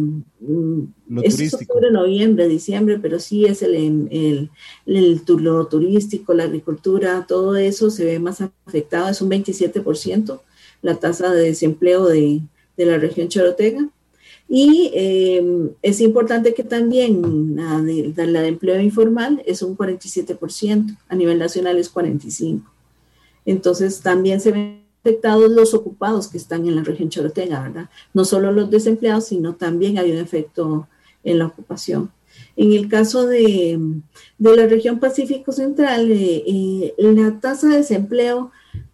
lo es octubre, noviembre, diciembre, pero sí es el, el, el, el lo turístico, la agricultura, todo eso se ve más afectado, es un veintisiete por ciento la tasa de desempleo de, de la región Chorotega. Y eh, es importante que también la de, la de empleo informal es un cuarenta y siete por ciento, a nivel nacional es cuarenta y cinco por ciento. Entonces también se ven afectados los ocupados que están en la región Chorotega, ¿verdad? No solo los desempleados, sino también hay un efecto en la ocupación. En el caso de, de la región Pacífico Central, eh, eh, la tasa de desempleo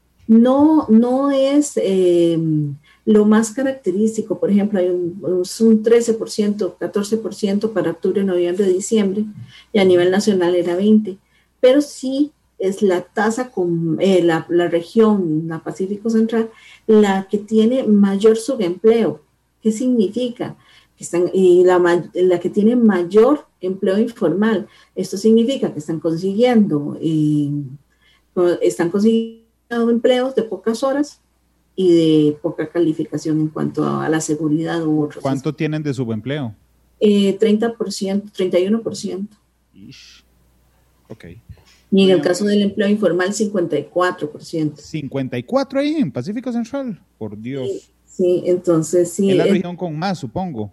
no, no es eh, lo más característico. Por ejemplo, hay un, un trece por ciento, catorce por ciento para octubre, noviembre, diciembre, y a nivel nacional era veinte por ciento. Pero sí es la tasa, con eh, la, la región, la Pacífico Central, la que tiene mayor subempleo. ¿Qué significa? Que están, y la, la que tiene mayor empleo informal. Esto significa que están consiguiendo, eh, están consiguiendo empleos de pocas horas y de poca calificación en cuanto a, a la seguridad u otros. ¿Cuánto tienen de subempleo? Eh, treinta por ciento, treinta y uno por ciento. Ish. Ok. Y en el caso del empleo informal, cincuenta y cuatro por ciento. cincuenta y cuatro ahí en Pacífico Central, por Dios. Sí, sí, entonces sí. Es la eh, región con más, supongo.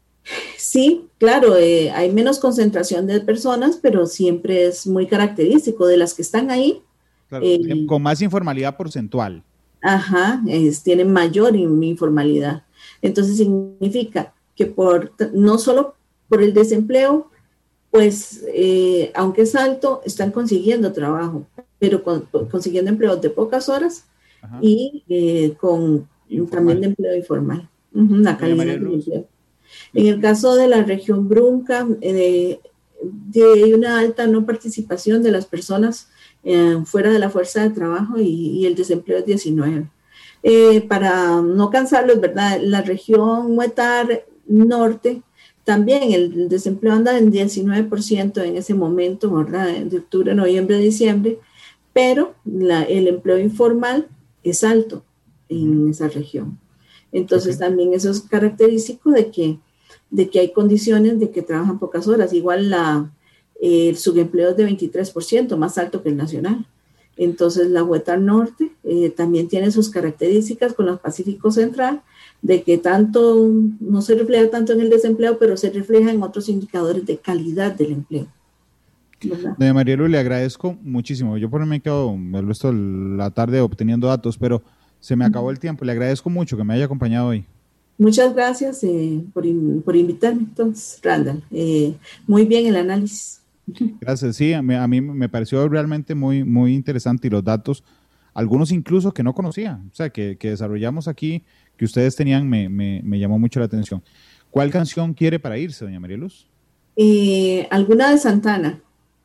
Sí, claro, eh, hay menos concentración de personas, pero siempre es muy característico de las que están ahí. Claro, eh, con más informalidad porcentual. Ajá, es, tienen mayor informalidad. Entonces significa que por no solo por el desempleo, pues eh, aunque es alto, están consiguiendo trabajo, pero con, consiguiendo empleos de pocas horas. Ajá. Y eh, con informal. También de empleo informal, uh-huh, la calidad del empleo. En el caso de la región Brunca, eh, hay una alta no participación de las personas eh, fuera de la fuerza de trabajo y, y el desempleo es diecinueve. Eh, para no cansarlos, ¿verdad? La región Huetar Norte, también el desempleo anda en diecinueve por ciento en ese momento, ¿verdad? De octubre, noviembre, diciembre, pero la, el empleo informal es alto en esa región. Entonces okay. También eso es característico de que, de que hay condiciones de que trabajan pocas horas. Igual la, eh, el subempleo es de veintitrés por ciento, más alto que el nacional. Entonces la Huetar Norte eh, también tiene sus características con el Pacífico Central, de que tanto no se refleja tanto en el desempleo, pero se refleja en otros indicadores de calidad del empleo. ¿Verdad? Doña Marielu, le agradezco muchísimo. Yo por mí me quedo el resto de la tarde obteniendo datos, pero se me acabó el tiempo. Le agradezco mucho que me haya acompañado hoy. Muchas gracias eh, por, por invitarme, entonces, Randall. Eh, muy bien el análisis. Gracias, sí, a mí, a mí me pareció realmente muy, muy interesante y los datos, algunos incluso que no conocía, o sea, que, que desarrollamos aquí, que ustedes tenían, me, me, me llamó mucho la atención. ¿Cuál canción quiere para irse, doña María Luz? Eh, alguna de Santana.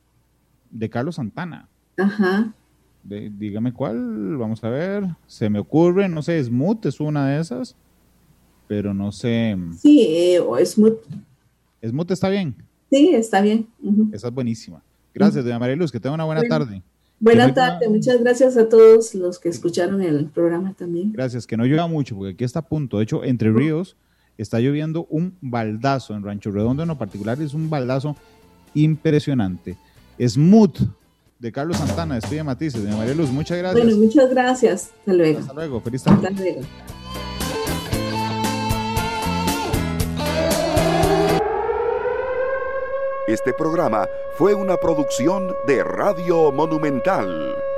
De Carlos Santana. Ajá. De, dígame cuál, vamos a ver, se me ocurre, no sé, Smooth es una de esas, pero no sé. Sí, eh, o Smooth. Smooth está bien. Sí, está bien. Uh-huh. Esa es buenísima. Gracias, uh-huh. Doña María Luz, que tenga una buena bueno, tarde. Buena no tarde, llueva... muchas gracias a todos los que escucharon el programa también. Gracias, que no llueva mucho, porque aquí está a punto. De hecho, Entre Ríos está lloviendo un baldazo, en Rancho Redondo en lo particular es un baldazo impresionante. Smooth, de Carlos Santana, despide Matices. Doña María Luz, muchas gracias. Bueno, muchas gracias. Hasta luego. Hasta luego, feliz tarde. Hasta luego. Este programa fue una producción de Radio Monumental.